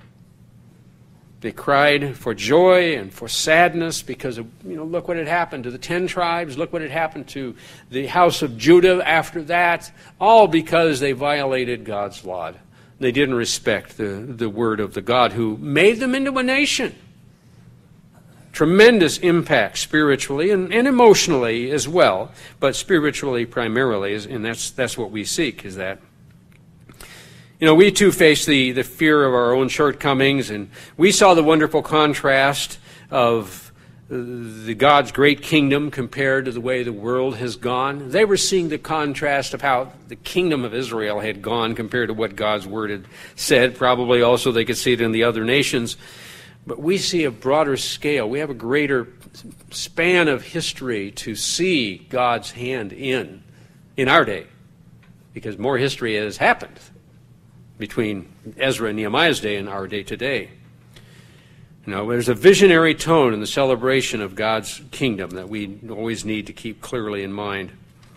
They cried for joy and for sadness because of, look what had happened to the 10 tribes. Look what had happened to the house of Judah after that. All because they violated God's law. They didn't respect the word of the God who made them into a nation. Tremendous impact spiritually and emotionally as well, but spiritually primarily, and that's what we seek, is that. We too face the fear of our own shortcomings, and we saw the wonderful contrast of the God's great kingdom compared to the way the world has gone. They were seeing the contrast of how the kingdom of Israel had gone compared to what God's word had said. Probably also they could see it in the other nations. But we see a broader scale. We have a greater span of history to see God's hand in our day, because more history has happened between Ezra and Nehemiah's day and our day today. There's a visionary tone in the celebration of God's kingdom that we always need to keep clearly in mind.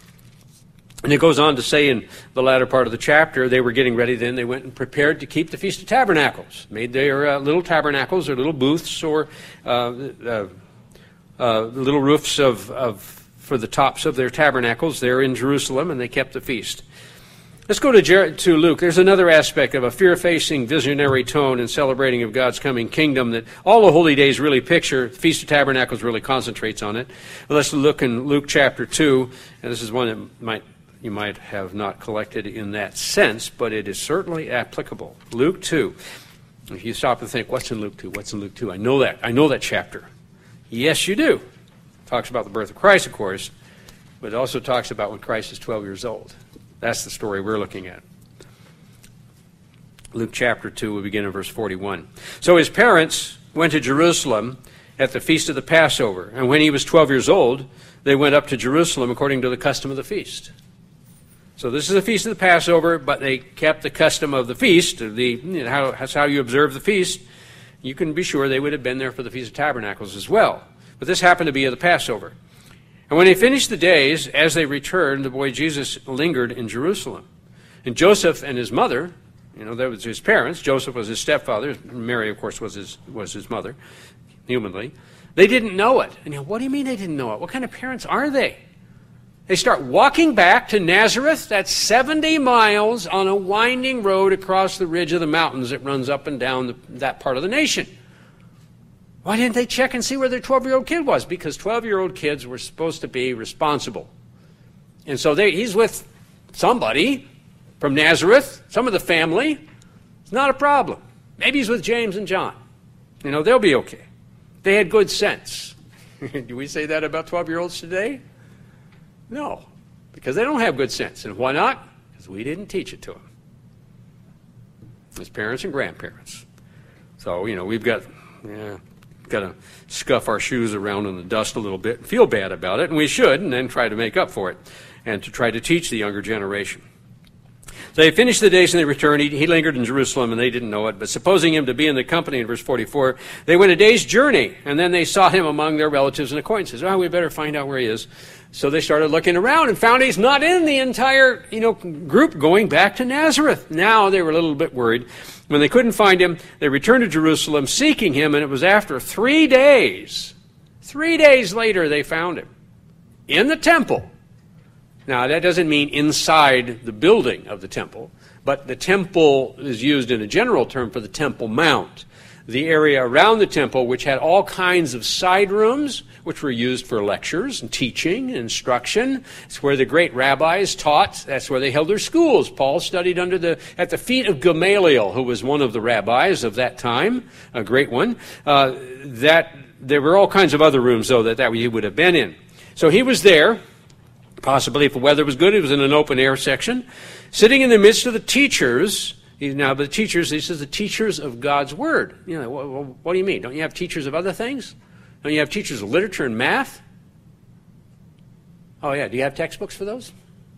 And it goes on to say in the latter part of the chapter, they were getting ready then. They went and prepared to keep the Feast of Tabernacles, made their little tabernacles or little booths or little roofs for the tops of their tabernacles there in Jerusalem, and they kept the feast. Let's go to Luke. There's another aspect of a fear-facing, visionary tone in celebrating of God's coming kingdom that all the holy days really picture. The Feast of Tabernacles really concentrates on it. But let's look in Luke chapter 2, and this is one that you might have not collected in that sense, but it is certainly applicable. Luke 2. If you stop and think, what's in Luke 2? What's in Luke 2? I know that chapter. Yes, you do. It talks about the birth of Christ, of course, but it also talks about when Christ is 12 years old. That's the story we're looking at. Luke chapter 2, we begin in verse 41. So his parents went to Jerusalem at the feast of the Passover. And when he was 12 years old, they went up to Jerusalem according to the custom of the feast. So this is the feast of the Passover, but they kept the custom of the feast. That's how you observe the feast. You can be sure they would have been there for the Feast of Tabernacles as well. But this happened to be at the Passover. And when they finished the days, as they returned, the boy Jesus lingered in Jerusalem. And Joseph and his mother, that was his parents. Joseph was his stepfather. Mary, of course, was his mother, humanly. They didn't know it. And what do you mean they didn't know it? What kind of parents are they? They start walking back to Nazareth. That's 70 miles on a winding road across the ridge of the mountains that runs up and down that part of the nation. Why didn't they check and see where their 12-year-old kid was? Because 12-year-old kids were supposed to be responsible. And so he's with somebody from Nazareth, some of the family. It's not a problem. Maybe he's with James and John. They'll be okay. They had good sense. Do we say that about 12-year-olds today? No, because they don't have good sense. And why not? Because we didn't teach it to them. As parents and grandparents. So, we've got to scuff our shoes around in the dust a little bit and feel bad about it, and we should, and then try to make up for it and to try to teach the younger generation. So they finished the days and they returned. He lingered in Jerusalem, and they didn't know it. But supposing him to be in the company, in verse 44, they went a day's journey, and then they sought him among their relatives and acquaintances. We better find out where he is. So they started looking around and found he's not in the entire group going back to Nazareth. Now they were a little bit worried. When they couldn't find him, they returned to Jerusalem seeking him, and it was after 3 days. 3 days later, they found him in the temple. Now, that doesn't mean inside the building of the temple, but the temple is used in a general term for the Temple Mount. the area around the temple, which had all kinds of side rooms, which were used for lectures and teaching and instruction. It's where the great rabbis taught. That's where they held their schools. Paul studied at the feet of Gamaliel, who was one of the rabbis of that time, a great one. There were all kinds of other rooms, though, that he would have been in. So he was there. Possibly, if the weather was good, he was in an open-air section, sitting in the midst of the teachers. Now, the teachers, this is the teachers of God's Word. You know, what do you mean? Don't you have teachers of other things? Don't you have teachers of literature and math? Oh, yeah. Do you have textbooks for those?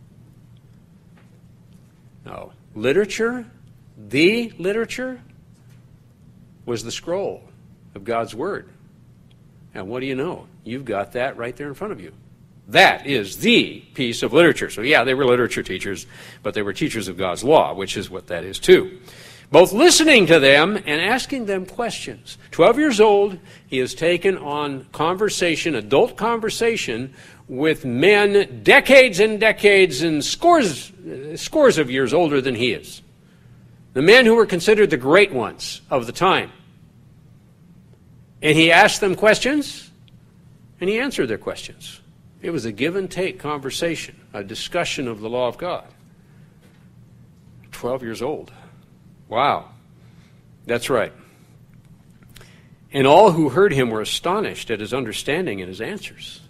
No. Literature, the literature, was the scroll of God's Word. And what do you know? You've got that right there in front of you. That is the piece of literature. So yeah, they were literature teachers, but they were teachers of God's law, which is what that is too. Both listening to them and asking them questions. 12 years old, he has taken on conversation, adult conversation, with men decades and decades and scores of years older than he is. The men who were considered the great ones of the time. And he asked them questions, and he answered their questions. It was a give and take conversation, a discussion of the law of God. 12 years old. Wow. That's right. And all who heard him were astonished at his understanding and his answers.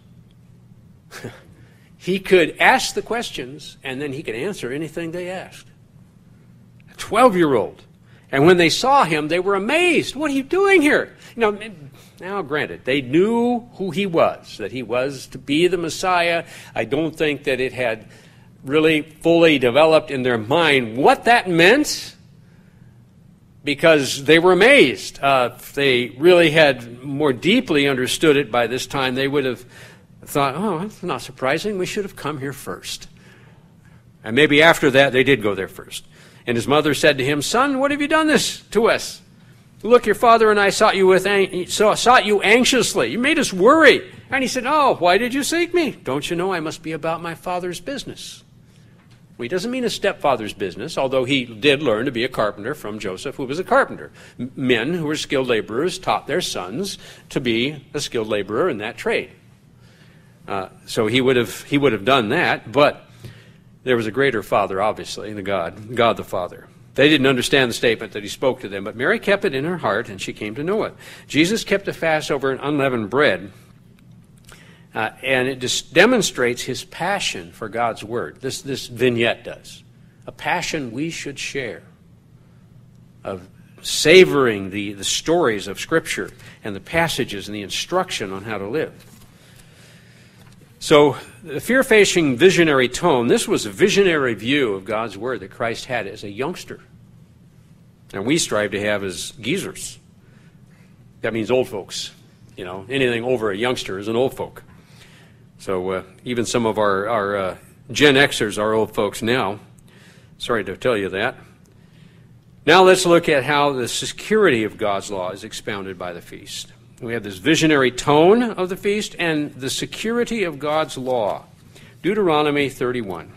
He could ask the questions, and then he could answer anything they asked. A 12-year-old. And when they saw him, they were amazed. What are you doing here? Now, granted, they knew who he was, that he was to be the Messiah. I don't think that it had really fully developed in their mind what that meant, because they were amazed. If they really had more deeply understood it by this time, they would have thought, oh, that's not surprising. We should have come here first. And maybe after that, they did go there first. And his mother said to him, "Son, what have you done this to us? Look, your father and I sought you anxiously. You made us worry." And he said, "Oh, why did you seek me? Don't you know I must be about my father's business?" Well, he doesn't mean his stepfather's business, although he did learn to be a carpenter from Joseph, who was a carpenter. Men who were skilled laborers taught their sons to be a skilled laborer in that trade. So he would have done that, but there was a greater Father, obviously, the God the Father. They didn't understand the statement that he spoke to them, but Mary kept it in her heart, and she came to know it. Jesus kept the fast over an unleavened bread, and it just demonstrates his passion for God's Word. This vignette does. A passion we should share, of savoring the stories of Scripture and the passages and the instruction on how to live. So, the fear-facing visionary tone, this was a visionary view of God's Word that Christ had as a youngster. And we strive to have as geezers. That means old folks. You know, anything over a youngster is an old folk. So, even some of our Gen Xers are old folks now. Sorry to tell you that. Now let's look at how the security of God's law is expounded by the feast. We have this visionary tone of the feast and the security of God's law. Deuteronomy 31.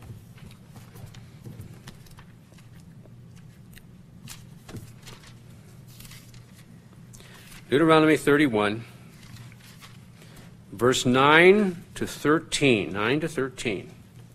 Deuteronomy 31, verse 9 to 13. 9 to 13.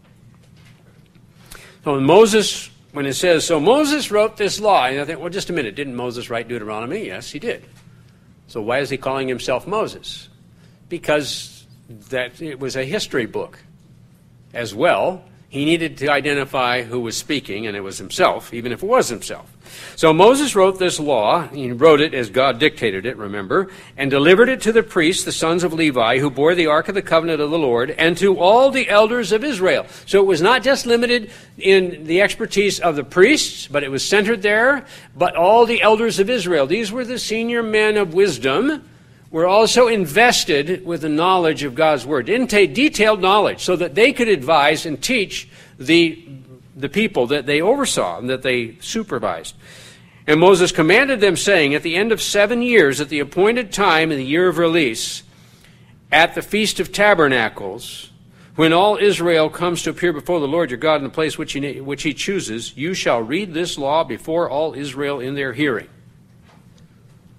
So when it says, so Moses wrote this law, and I think, well, just a minute, didn't Moses write Deuteronomy? Yes, he did. So why is he calling himself Moses? Because that it was a history book as well. He needed to identify who was speaking, and it was himself, even if it was himself. So Moses wrote this law. He wrote it as God dictated it, remember, and delivered it to the priests, the sons of Levi, who bore the ark of the covenant of the Lord, and to all the elders of Israel. So it was not just limited in the expertise of the priests, but it was centered there, but all the elders of Israel. These were the senior men of wisdom, were also invested with the knowledge of God's Word, detailed knowledge, so that they could advise and teach the people that they oversaw and that they supervised. And Moses commanded them, saying, at the end of 7 years, at the appointed time in the year of release, at the Feast of Tabernacles, when all Israel comes to appear before the Lord your God in the place which he chooses, you shall read this law before all Israel in their hearing.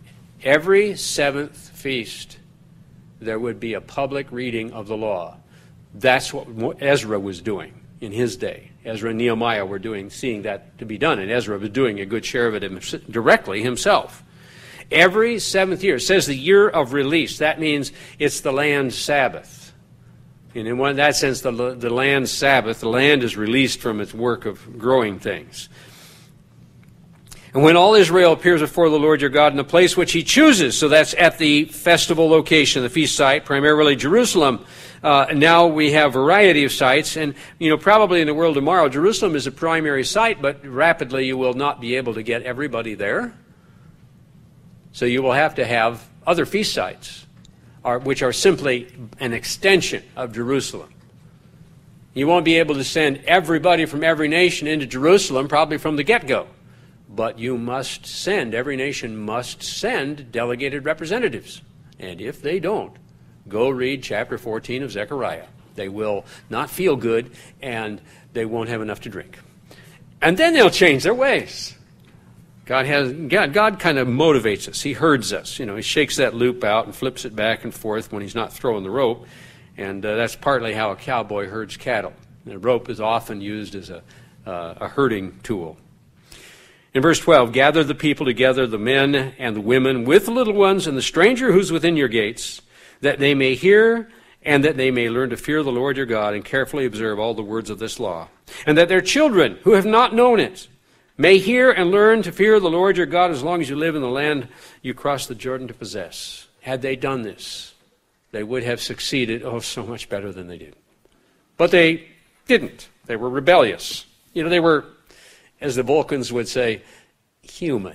every seventh feast, there would be a public reading of the law. That's what Ezra was doing in his day. Ezra and Nehemiah were seeing that to be done, and Ezra was doing a good share of it directly himself. Every seventh year. It says the year of release. That means it's the land Sabbath. And in that sense, the land Sabbath, the land is released from its work of growing things. And when all Israel appears before the Lord your God in the place which he chooses, so that's at the festival location, the feast site, primarily Jerusalem. Now we have a variety of sites, and probably in the world tomorrow, Jerusalem is a primary site, but rapidly you will not be able to get everybody there. So you will have to have other feast sites, which are simply an extension of Jerusalem. You won't be able to send everybody from every nation into Jerusalem, probably from the get-go. But every nation must send delegated representatives. And if they don't, go read chapter 14 of Zechariah. They will not feel good, and they won't have enough to drink. And then they'll change their ways. God kind of motivates us. He herds us. He shakes that loop out and flips it back and forth when he's not throwing the rope. And that's partly how a cowboy herds cattle. The rope is often used as a herding tool. In verse 12, gather the people together, the men and the women, with the little ones and the stranger who's within your gates, that they may hear and that they may learn to fear the Lord your God and carefully observe all the words of this law. And that their children, who have not known it, may hear and learn to fear the Lord your God as long as you live in the land you cross the Jordan to possess. Had they done this, they would have succeeded, so much better than they did. But they didn't. They were rebellious. They were, as the Vulcans would say, human.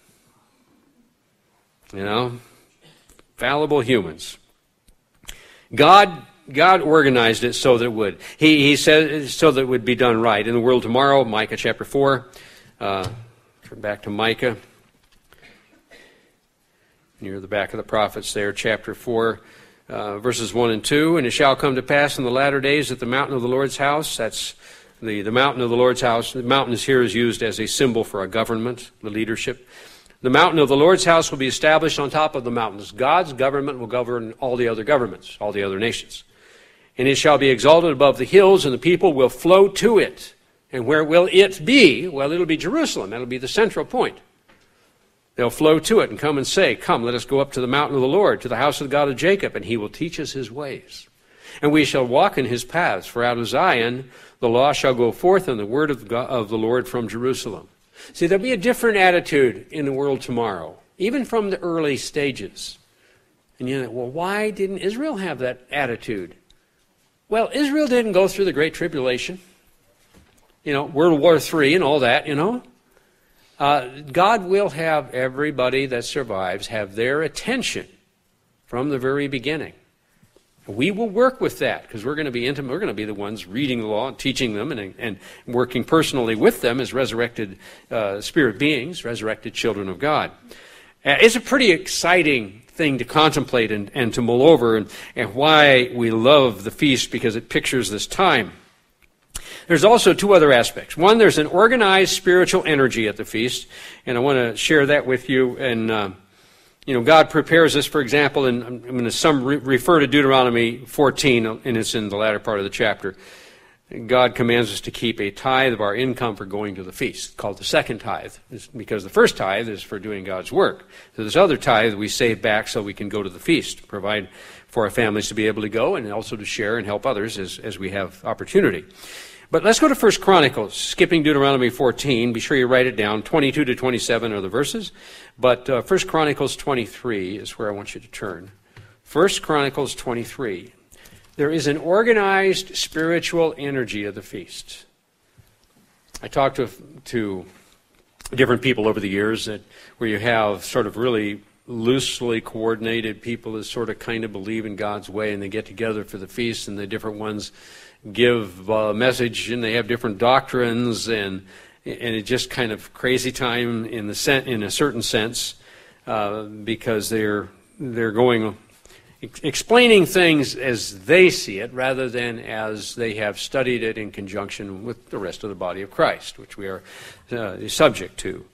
Fallible humans. God organized it so that it would. He said so that it would be done right. In the world tomorrow, Micah chapter 4. Turn back to Micah. Near the back of the prophets there, chapter 4, verses 1 and 2. And it shall come to pass in the latter days that the mountain of the Lord's house, that's the mountain of the Lord's house. The mountain here is used as a symbol for a government, the leadership. The mountain of the Lord's house will be established on top of the mountains. God's government will govern all the other governments, all the other nations. And it shall be exalted above the hills, and the people will flow to it. And where will it be? Well, it'll be Jerusalem. That'll be the central point. They'll flow to it and come and say, come, let us go up to the mountain of the Lord, to the house of the God of Jacob, and he will teach us his ways. And we shall walk in his paths, for out of Zion the law shall go forth, and the word of the Lord from Jerusalem. See, there'll be a different attitude in the world tomorrow, even from the early stages. And you know, well, why didn't Israel have that attitude? Well, Israel didn't go through the Great Tribulation, World War III and all that, God will have everybody that survives have their attention from the very beginning. We will work with that because we're going to be intimate. We're going to be the ones reading the law and teaching them and working personally with them as resurrected spirit beings, resurrected children of God. It's a pretty exciting thing to contemplate and to mull over and why we love the feast, because it pictures this time. There's also two other aspects. One, there's an organized spiritual energy at the feast, and I want to share that with you. And God prepares us, for example, and I'm going to refer to Deuteronomy 14, and it's in the latter part of the chapter. God commands us to keep a tithe of our income for going to the feast, called the second tithe, because the first tithe is for doing God's work. So this other tithe we save back so we can go to the feast, provide for our families to be able to go, and also to share and help others as we have opportunity. But let's go to 1 Chronicles, skipping Deuteronomy 14. Be sure you write it down. 22 to 27 are the verses. But 1 Chronicles 23 is where I want you to turn. 1 Chronicles 23. There is an organized spiritual energy of the feast. I talked to different people over the years where you have sort of really loosely coordinated people that sort of kind of believe in God's way, and they get together for the feast, and the different ones give a message, and they have different doctrines, and it's just kind of crazy time in a certain sense, because they're going explaining things as they see it rather than as they have studied it in conjunction with the rest of the body of Christ, which we are subject to.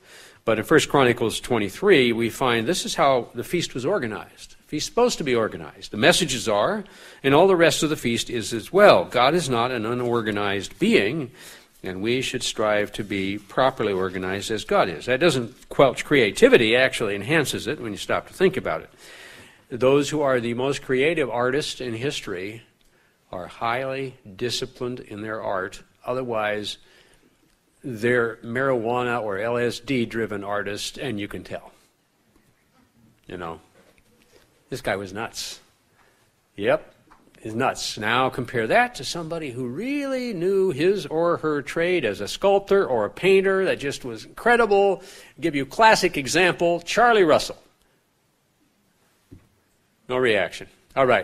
But in 1 Chronicles 23, we find this is how the feast was organized. The feast is supposed to be organized. The messages are, and all the rest of the feast is as well. God is not an unorganized being, and we should strive to be properly organized as God is. That doesn't squelch creativity, it actually enhances it when you stop to think about it. Those who are the most creative artists in history are highly disciplined in their art. Otherwise, they're marijuana or LSD-driven artists, and you can tell. You know, this guy was nuts. Yep, he's nuts. Now compare that to somebody who really knew his or her trade as a sculptor or a painter that just was incredible. I'll give you a classic example, Charlie Russell. No reaction. All right.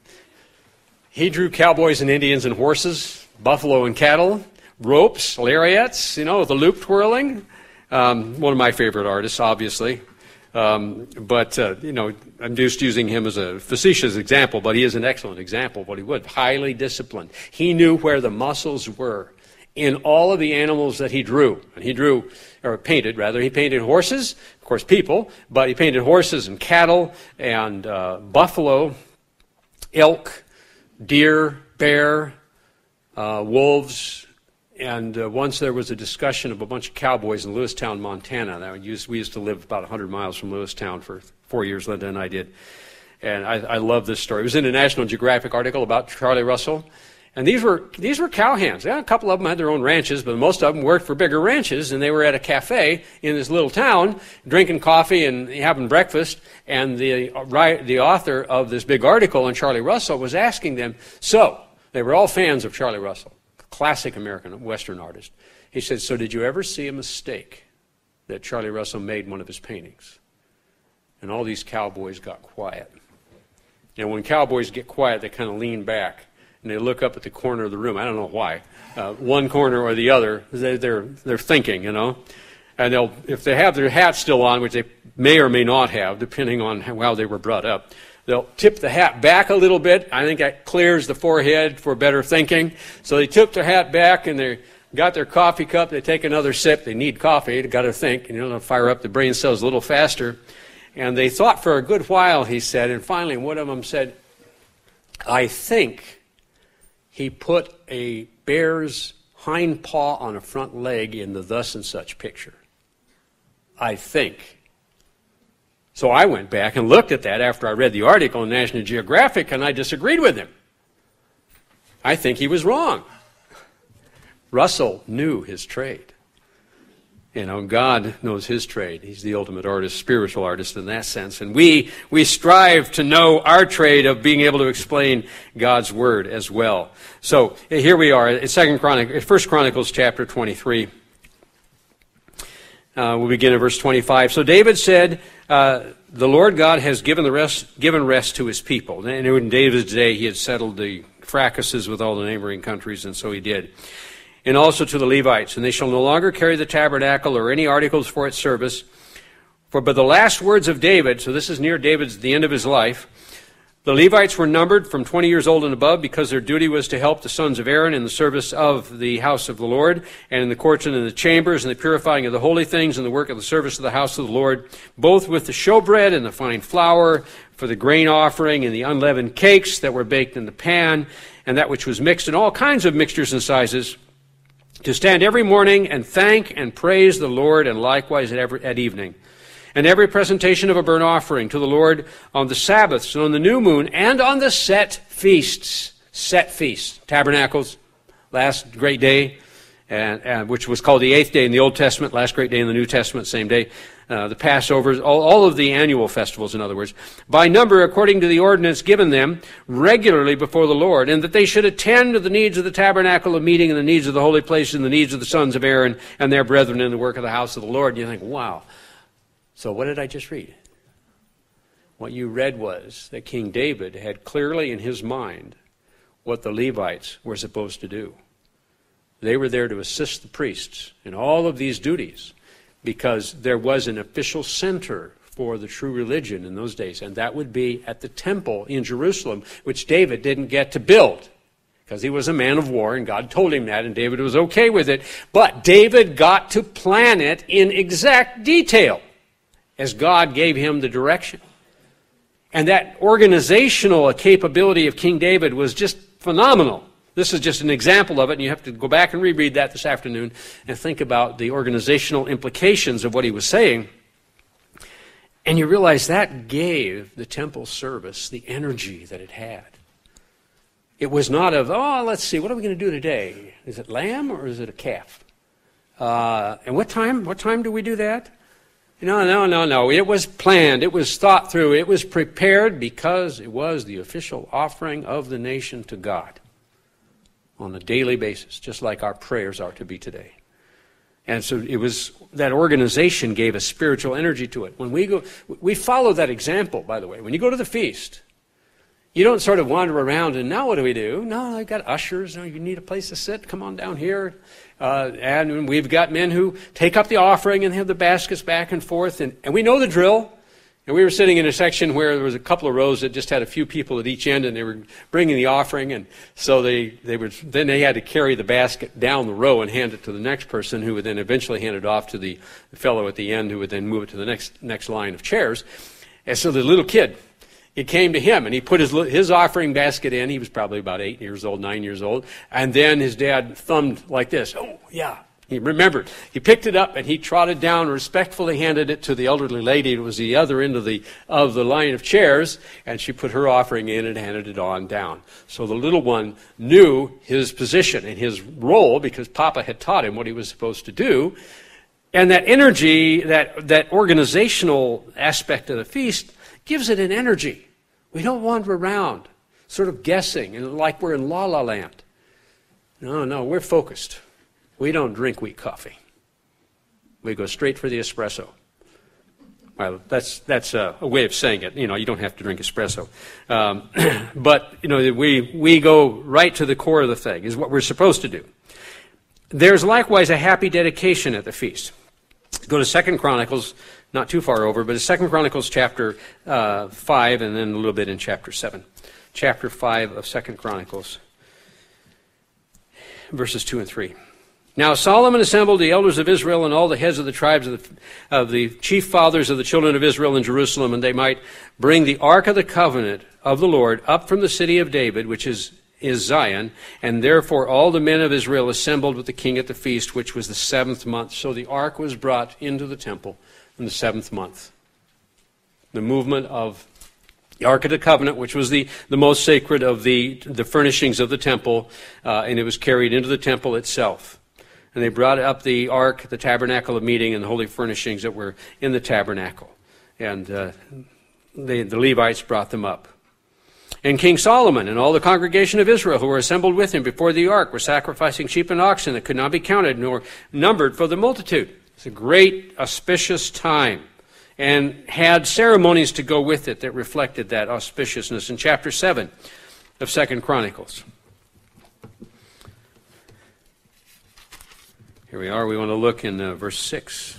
He drew cowboys and Indians and horses, buffalo and cattle, ropes, lariats, you know, with the loop twirling. One of my favorite artists, obviously. But I'm just using him as a facetious example, but he is an excellent example of what he would. Highly disciplined. He knew where the muscles were in all of the animals that he drew. And he drew, or painted rather, he painted horses, of course people, but he painted horses and cattle and buffalo, elk, deer, bear, wolves. And once there was a discussion of a bunch of cowboys in Lewistown, Montana. We used to live about 100 miles from Lewistown for 4 years, Linda and I did. And I love this story. It was in a National Geographic article about Charlie Russell. And these were cowhands. Yeah, a couple of them had their own ranches, but most of them worked for bigger ranches. And they were at a cafe in this little town, drinking coffee and having breakfast. And the author of this big article on Charlie Russell was asking them, so they were all fans of Charlie Russell. Classic American Western artist. He said, so did you ever see a mistake that Charlie Russell made in one of his paintings? And all these cowboys got quiet. And when cowboys get quiet, they kind of lean back and they look up at the corner of the room. I don't know why. One corner or the other, they're thinking, you know. And if they have their hat still on, which they may or may not have, depending on how they were brought up, they'll tip the hat back a little bit. I think that clears the forehead for better thinking. So they tip their hat back and they got their coffee cup. They take another sip. They need coffee. They've got to think. They'll fire up the brain cells a little faster. And they thought for a good while, he said. And finally, one of them said, I think he put a bear's hind paw on a front leg in the thus and such picture. I think. So I went back and looked at that after I read the article in National Geographic, and I disagreed with him. I think he was wrong. Russell knew his trade. God knows his trade. He's the ultimate artist, spiritual artist in that sense. And we strive to know our trade of being able to explain God's word as well. So here we are at 1 Chronicles chapter 23. We'll begin in verse 25. So David said, the Lord God has given rest to his people. And in David's day, he had settled the fracases with all the neighboring countries, and so he did. And also to the Levites, and they shall no longer carry the tabernacle or any articles for its service. For by the last words of David, so this is near the end of his life, the Levites were numbered from 20 years old and above because their duty was to help the sons of Aaron in the service of the house of the Lord and in the courts and in the chambers and the purifying of the holy things and the work of the service of the house of the Lord, both with the showbread and the fine flour for the grain offering and the unleavened cakes that were baked in the pan and that which was mixed in all kinds of mixtures and sizes, to stand every morning and thank and praise the Lord and likewise at evening. And every presentation of a burnt offering to the Lord on the Sabbaths and on the new moon and on the set feasts, tabernacles, last great day, and which was called the 8th day in the Old Testament, last great day in the New Testament, same day, the Passovers, all of the annual festivals, in other words, by number according to the ordinance given them regularly before the Lord, and that they should attend to the needs of the tabernacle of meeting and the needs of the holy place and the needs of the sons of Aaron and their brethren in the work of the house of the Lord. And you think, wow. So what did I just read? What you read was that King David had clearly in his mind what the Levites were supposed to do. They were there to assist the priests in all of these duties because there was an official center for the true religion in those days, and that would be at the temple in Jerusalem, which David didn't get to build because he was a man of war, and God told him that, and David was okay with it. But David got to plan it in exact detail as God gave him the direction. And that organizational capability of King David was just phenomenal. This is just an example of it, and you have to go back and reread that this afternoon and think about the organizational implications of what he was saying. And you realize that gave the temple service the energy that it had. It was not of, let's see, what are we going to do today? Is it lamb or is it a calf? And what time? What time do we do that? No. It was planned. It was thought through. It was prepared because it was the official offering of the nation to God on a daily basis, just like our prayers are to be today. And so it was, that organization gave a spiritual energy to it. When we follow that example, by the way. When you go to the feast, you don't sort of wander around and now what do we do? No, I've got ushers. No, you need a place to sit. Come on down here. And we've got men who take up the offering and have the baskets back and forth. And we know the drill. And we were sitting in a section where there was a couple of rows that just had a few people at each end, and they were bringing the offering. And so then they had to carry the basket down the row and hand it to the next person, who would then eventually hand it off to the fellow at the end, who would then move it to the next line of chairs. And so the little kid, it came to him, and he put his offering basket in. He was probably about 8 years old, 9 years old. And then his dad thumbed like this. Oh, yeah. He remembered. He picked it up, and he trotted down, respectfully handed it to the elderly lady who was the other end of the line of chairs, and she put her offering in and handed it on down. So the little one knew his position and his role because Papa had taught him what he was supposed to do. And that energy, that organizational aspect of the feast gives it an energy. We don't wander around sort of guessing and like we're in La La Land. No, we're focused. We don't drink weak coffee. We go straight for the espresso. Well, that's a way of saying it. You don't have to drink espresso. But, we go right to the core of the thing, is what we're supposed to do. There's likewise a happy dedication at the feast. Go to 2 Chronicles, not too far over, but it's 2 Chronicles chapter 5 and then a little bit in chapter 7. Chapter 5 of 2 Chronicles, verses 2 and 3. Now Solomon assembled the elders of Israel and all the heads of the tribes of the chief fathers of the children of Israel in Jerusalem, and they might bring the ark of the covenant of the Lord up from the city of David, which is Zion, and therefore all the men of Israel assembled with the king at the feast, which was the 7th month. So the ark was brought into the temple in the 7th month. The movement of the Ark of the Covenant, which was the most sacred of the furnishings of the temple, and it was carried into the temple itself. And they brought up the ark, the tabernacle of meeting, and the holy furnishings that were in the tabernacle. And the Levites brought them up. And King Solomon and all the congregation of Israel who were assembled with him before the ark were sacrificing sheep and oxen that could not be counted nor numbered for the multitude. It's a great, auspicious time, and had ceremonies to go with it that reflected that auspiciousness in chapter 7 of 2 Chronicles. Here we are. We want to look in verse 6.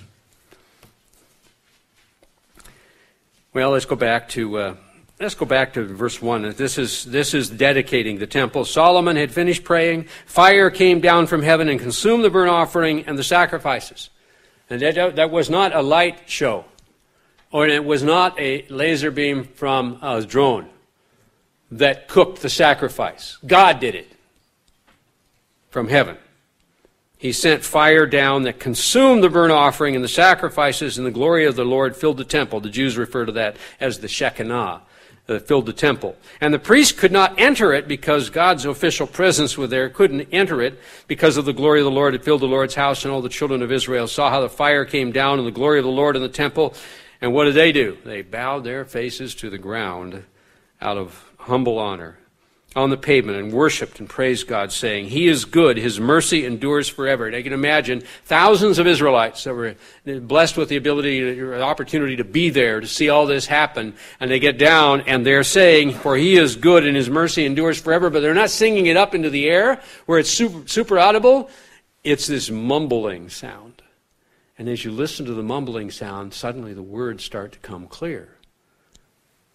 Well, let's go back to verse 1. This is dedicating the temple. Solomon had finished praying. Fire came down from heaven and consumed the burnt offering and the sacrifices. And that was not a light show, or it was not a laser beam from a drone that cooked the sacrifice. God did it from heaven. He sent fire down that consumed the burnt offering and the sacrifices, and the glory of the Lord filled the temple. The Jews refer to that as the Shekinah that filled the temple. And the priest could not enter it because God's official presence was there, couldn't enter it because of the glory of the Lord had filled the Lord's house, and all the children of Israel saw how the fire came down and the glory of the Lord in the temple. And what did they do? They bowed their faces to the ground out of humble honor on the pavement and worshipped and praised God, saying, He is good, His mercy endures forever. And I can imagine thousands of Israelites that were blessed with the opportunity to be there, to see all this happen. And they get down and they're saying, For He is good and His mercy endures forever. But they're not singing it up into the air where it's super audible. It's this mumbling sound. And as you listen to the mumbling sound, suddenly the words start to come clear.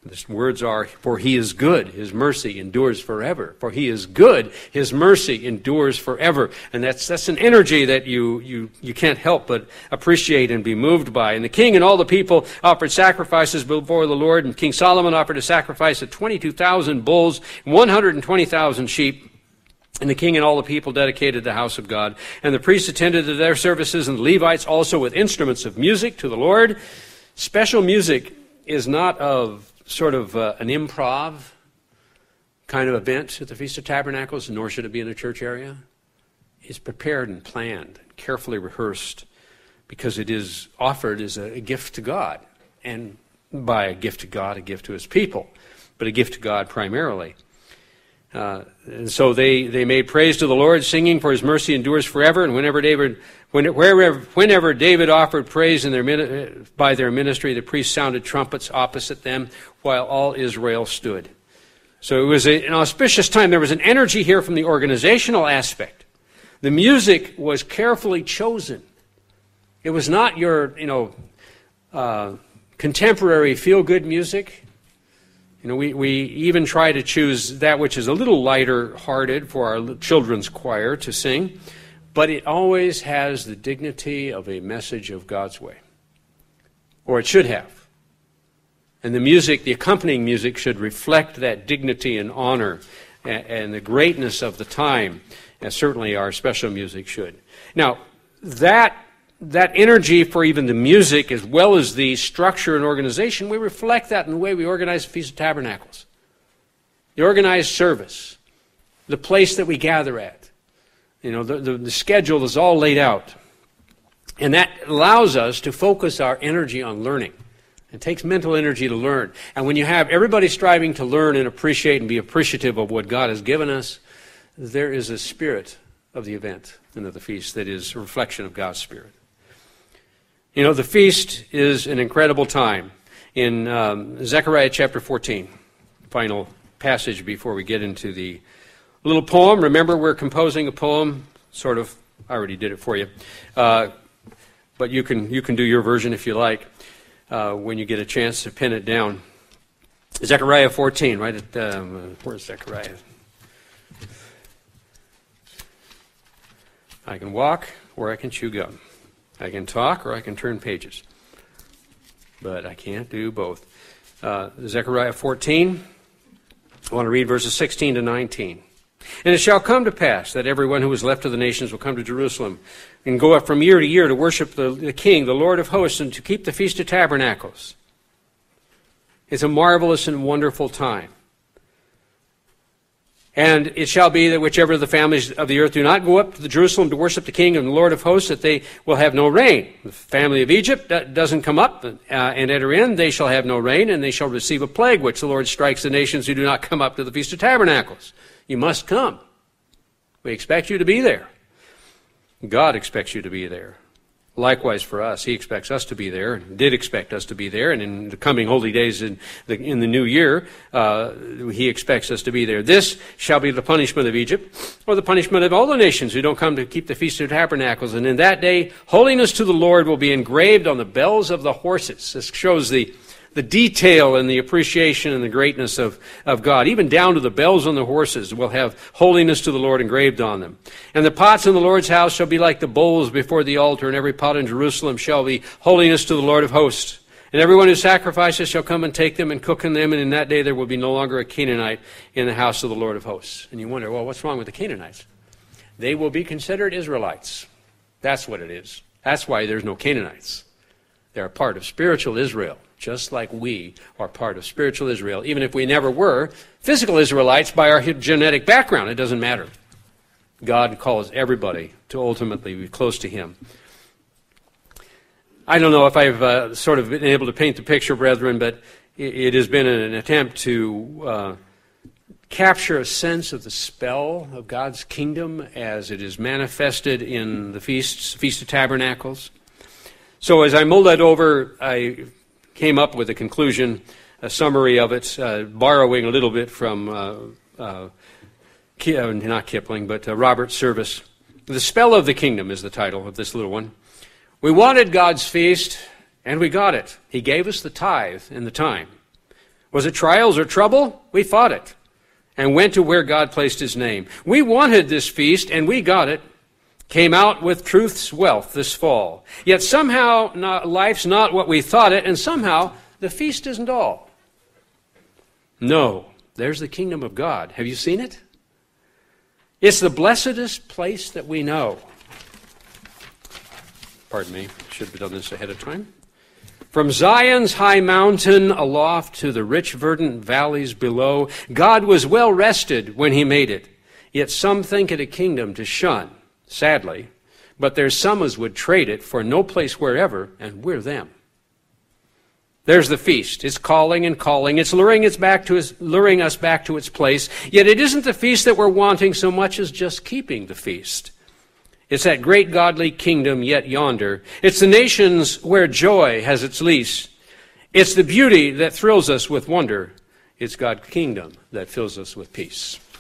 The words are, for he is good, his mercy endures forever. For he is good, his mercy endures forever. And that's an energy that you can't help but appreciate and be moved by. And the king and all the people offered sacrifices before the Lord, and King Solomon offered a sacrifice of 22,000 bulls, 120,000 sheep. And the king and all the people dedicated the house of God. And the priests attended to their services, and the Levites also with instruments of music to the Lord. Special music is not of sort of an improv kind of event at the Feast of Tabernacles, nor should it be in a church area. It's prepared and planned, carefully rehearsed, because it is offered as a gift to God. And by a gift to God, a gift to his people, but a gift to God primarily. And so they made praise to the Lord, singing, for his mercy endures forever. And whenever David offered praise by their ministry, the priests sounded trumpets opposite them, while all Israel stood. So it was an auspicious time. There was an energy here from the organizational aspect. The music was carefully chosen. It was not your, contemporary feel-good music. We even try to choose that which is a little lighter-hearted for our children's choir to sing, but it always has the dignity of a message of God's way. Or it should have. And the music, the accompanying music, should reflect that dignity and honor and the greatness of the time, as certainly our special music should. Now, that energy for even the music, as well as the structure and organization, we reflect that in the way we organize the Feast of Tabernacles. The organized service, the place that we gather at. The schedule is all laid out. And that allows us to focus our energy on learning. It takes mental energy to learn. And when you have everybody striving to learn and appreciate and be appreciative of what God has given us, there is a spirit of the event and of the feast that is a reflection of God's Spirit. The feast is an incredible time. In Zechariah chapter 14, final passage before we get into the little poem. Remember, we're composing a poem, sort of. I already did it for you. But you can do your version if you like. When you get a chance to pin it down. Zechariah 14, right? Where's Zechariah? I can walk or I can chew gum. I can talk or I can turn pages. But I can't do both. Zechariah 14, I want to read verses 16 to 19. And it shall come to pass that everyone who is left of the nations will come to Jerusalem and go up from year to year to worship the King, the Lord of hosts, and to keep the Feast of Tabernacles. It's a marvelous and wonderful time. And it shall be that whichever of the families of the earth do not go up to Jerusalem to worship the King and the Lord of hosts, that they will have no rain. The family of Egypt doesn't come up and enter in, they shall have no rain, and they shall receive a plague which the Lord strikes the nations who do not come up to the Feast of Tabernacles. You must come. We expect you to be there. God expects you to be there. Likewise for us, he expects us to be there, and did expect us to be there, and in the coming holy days in the new year, he expects us to be there. This shall be the punishment of Egypt, or the punishment of all the nations who don't come to keep the Feast of Tabernacles. And in that day, holiness to the Lord will be engraved on the bells of the horses. This shows the detail and the appreciation and the greatness of God. Even down to the bells on the horses will have holiness to the Lord engraved on them. And the pots in the Lord's house shall be like the bowls before the altar, and every pot in Jerusalem shall be holiness to the Lord of hosts. And everyone who sacrifices shall come and take them and cook in them, and in that day there will be no longer a Canaanite in the house of the Lord of hosts. And you wonder, well, what's wrong with the Canaanites? They will be considered Israelites. That's what it is. That's why there's no Canaanites. They're a part of spiritual Israel, just like we are part of spiritual Israel, even if we never were physical Israelites by our genetic background. It doesn't matter. God calls everybody to ultimately be close to him. I don't know if I've sort of been able to paint the picture, brethren, but it has been an attempt to capture a sense of the spell of God's kingdom as it is manifested in the Feast of Tabernacles. So as I mulled that over, I came up with a conclusion, a summary of it, borrowing a little bit from, not Kipling, but Robert Service. The Spell of the Kingdom is the title of this little one. We wanted God's feast, and we got it. He gave us the tithe and the time. Was it trials or trouble? We fought it and went to where God placed his name. We wanted this feast, and we got it. Came out with truth's wealth this fall. Yet somehow life's not what we thought it, and somehow the feast isn't all. No, there's the kingdom of God. Have you seen it? It's the blessedest place that we know. Pardon me, should have done this ahead of time. From Zion's high mountain aloft to the rich verdant valleys below, God was well rested when he made it. Yet some think it a kingdom to shun, sadly. But there's some as would trade it for no place wherever, and we're them. There's the feast. It's calling and calling. It's luring us back to its place. Yet it isn't the feast that we're wanting so much as just keeping the feast. It's that great godly kingdom yet yonder. It's the nations where joy has its lease. It's the beauty that thrills us with wonder. It's God's kingdom that fills us with peace.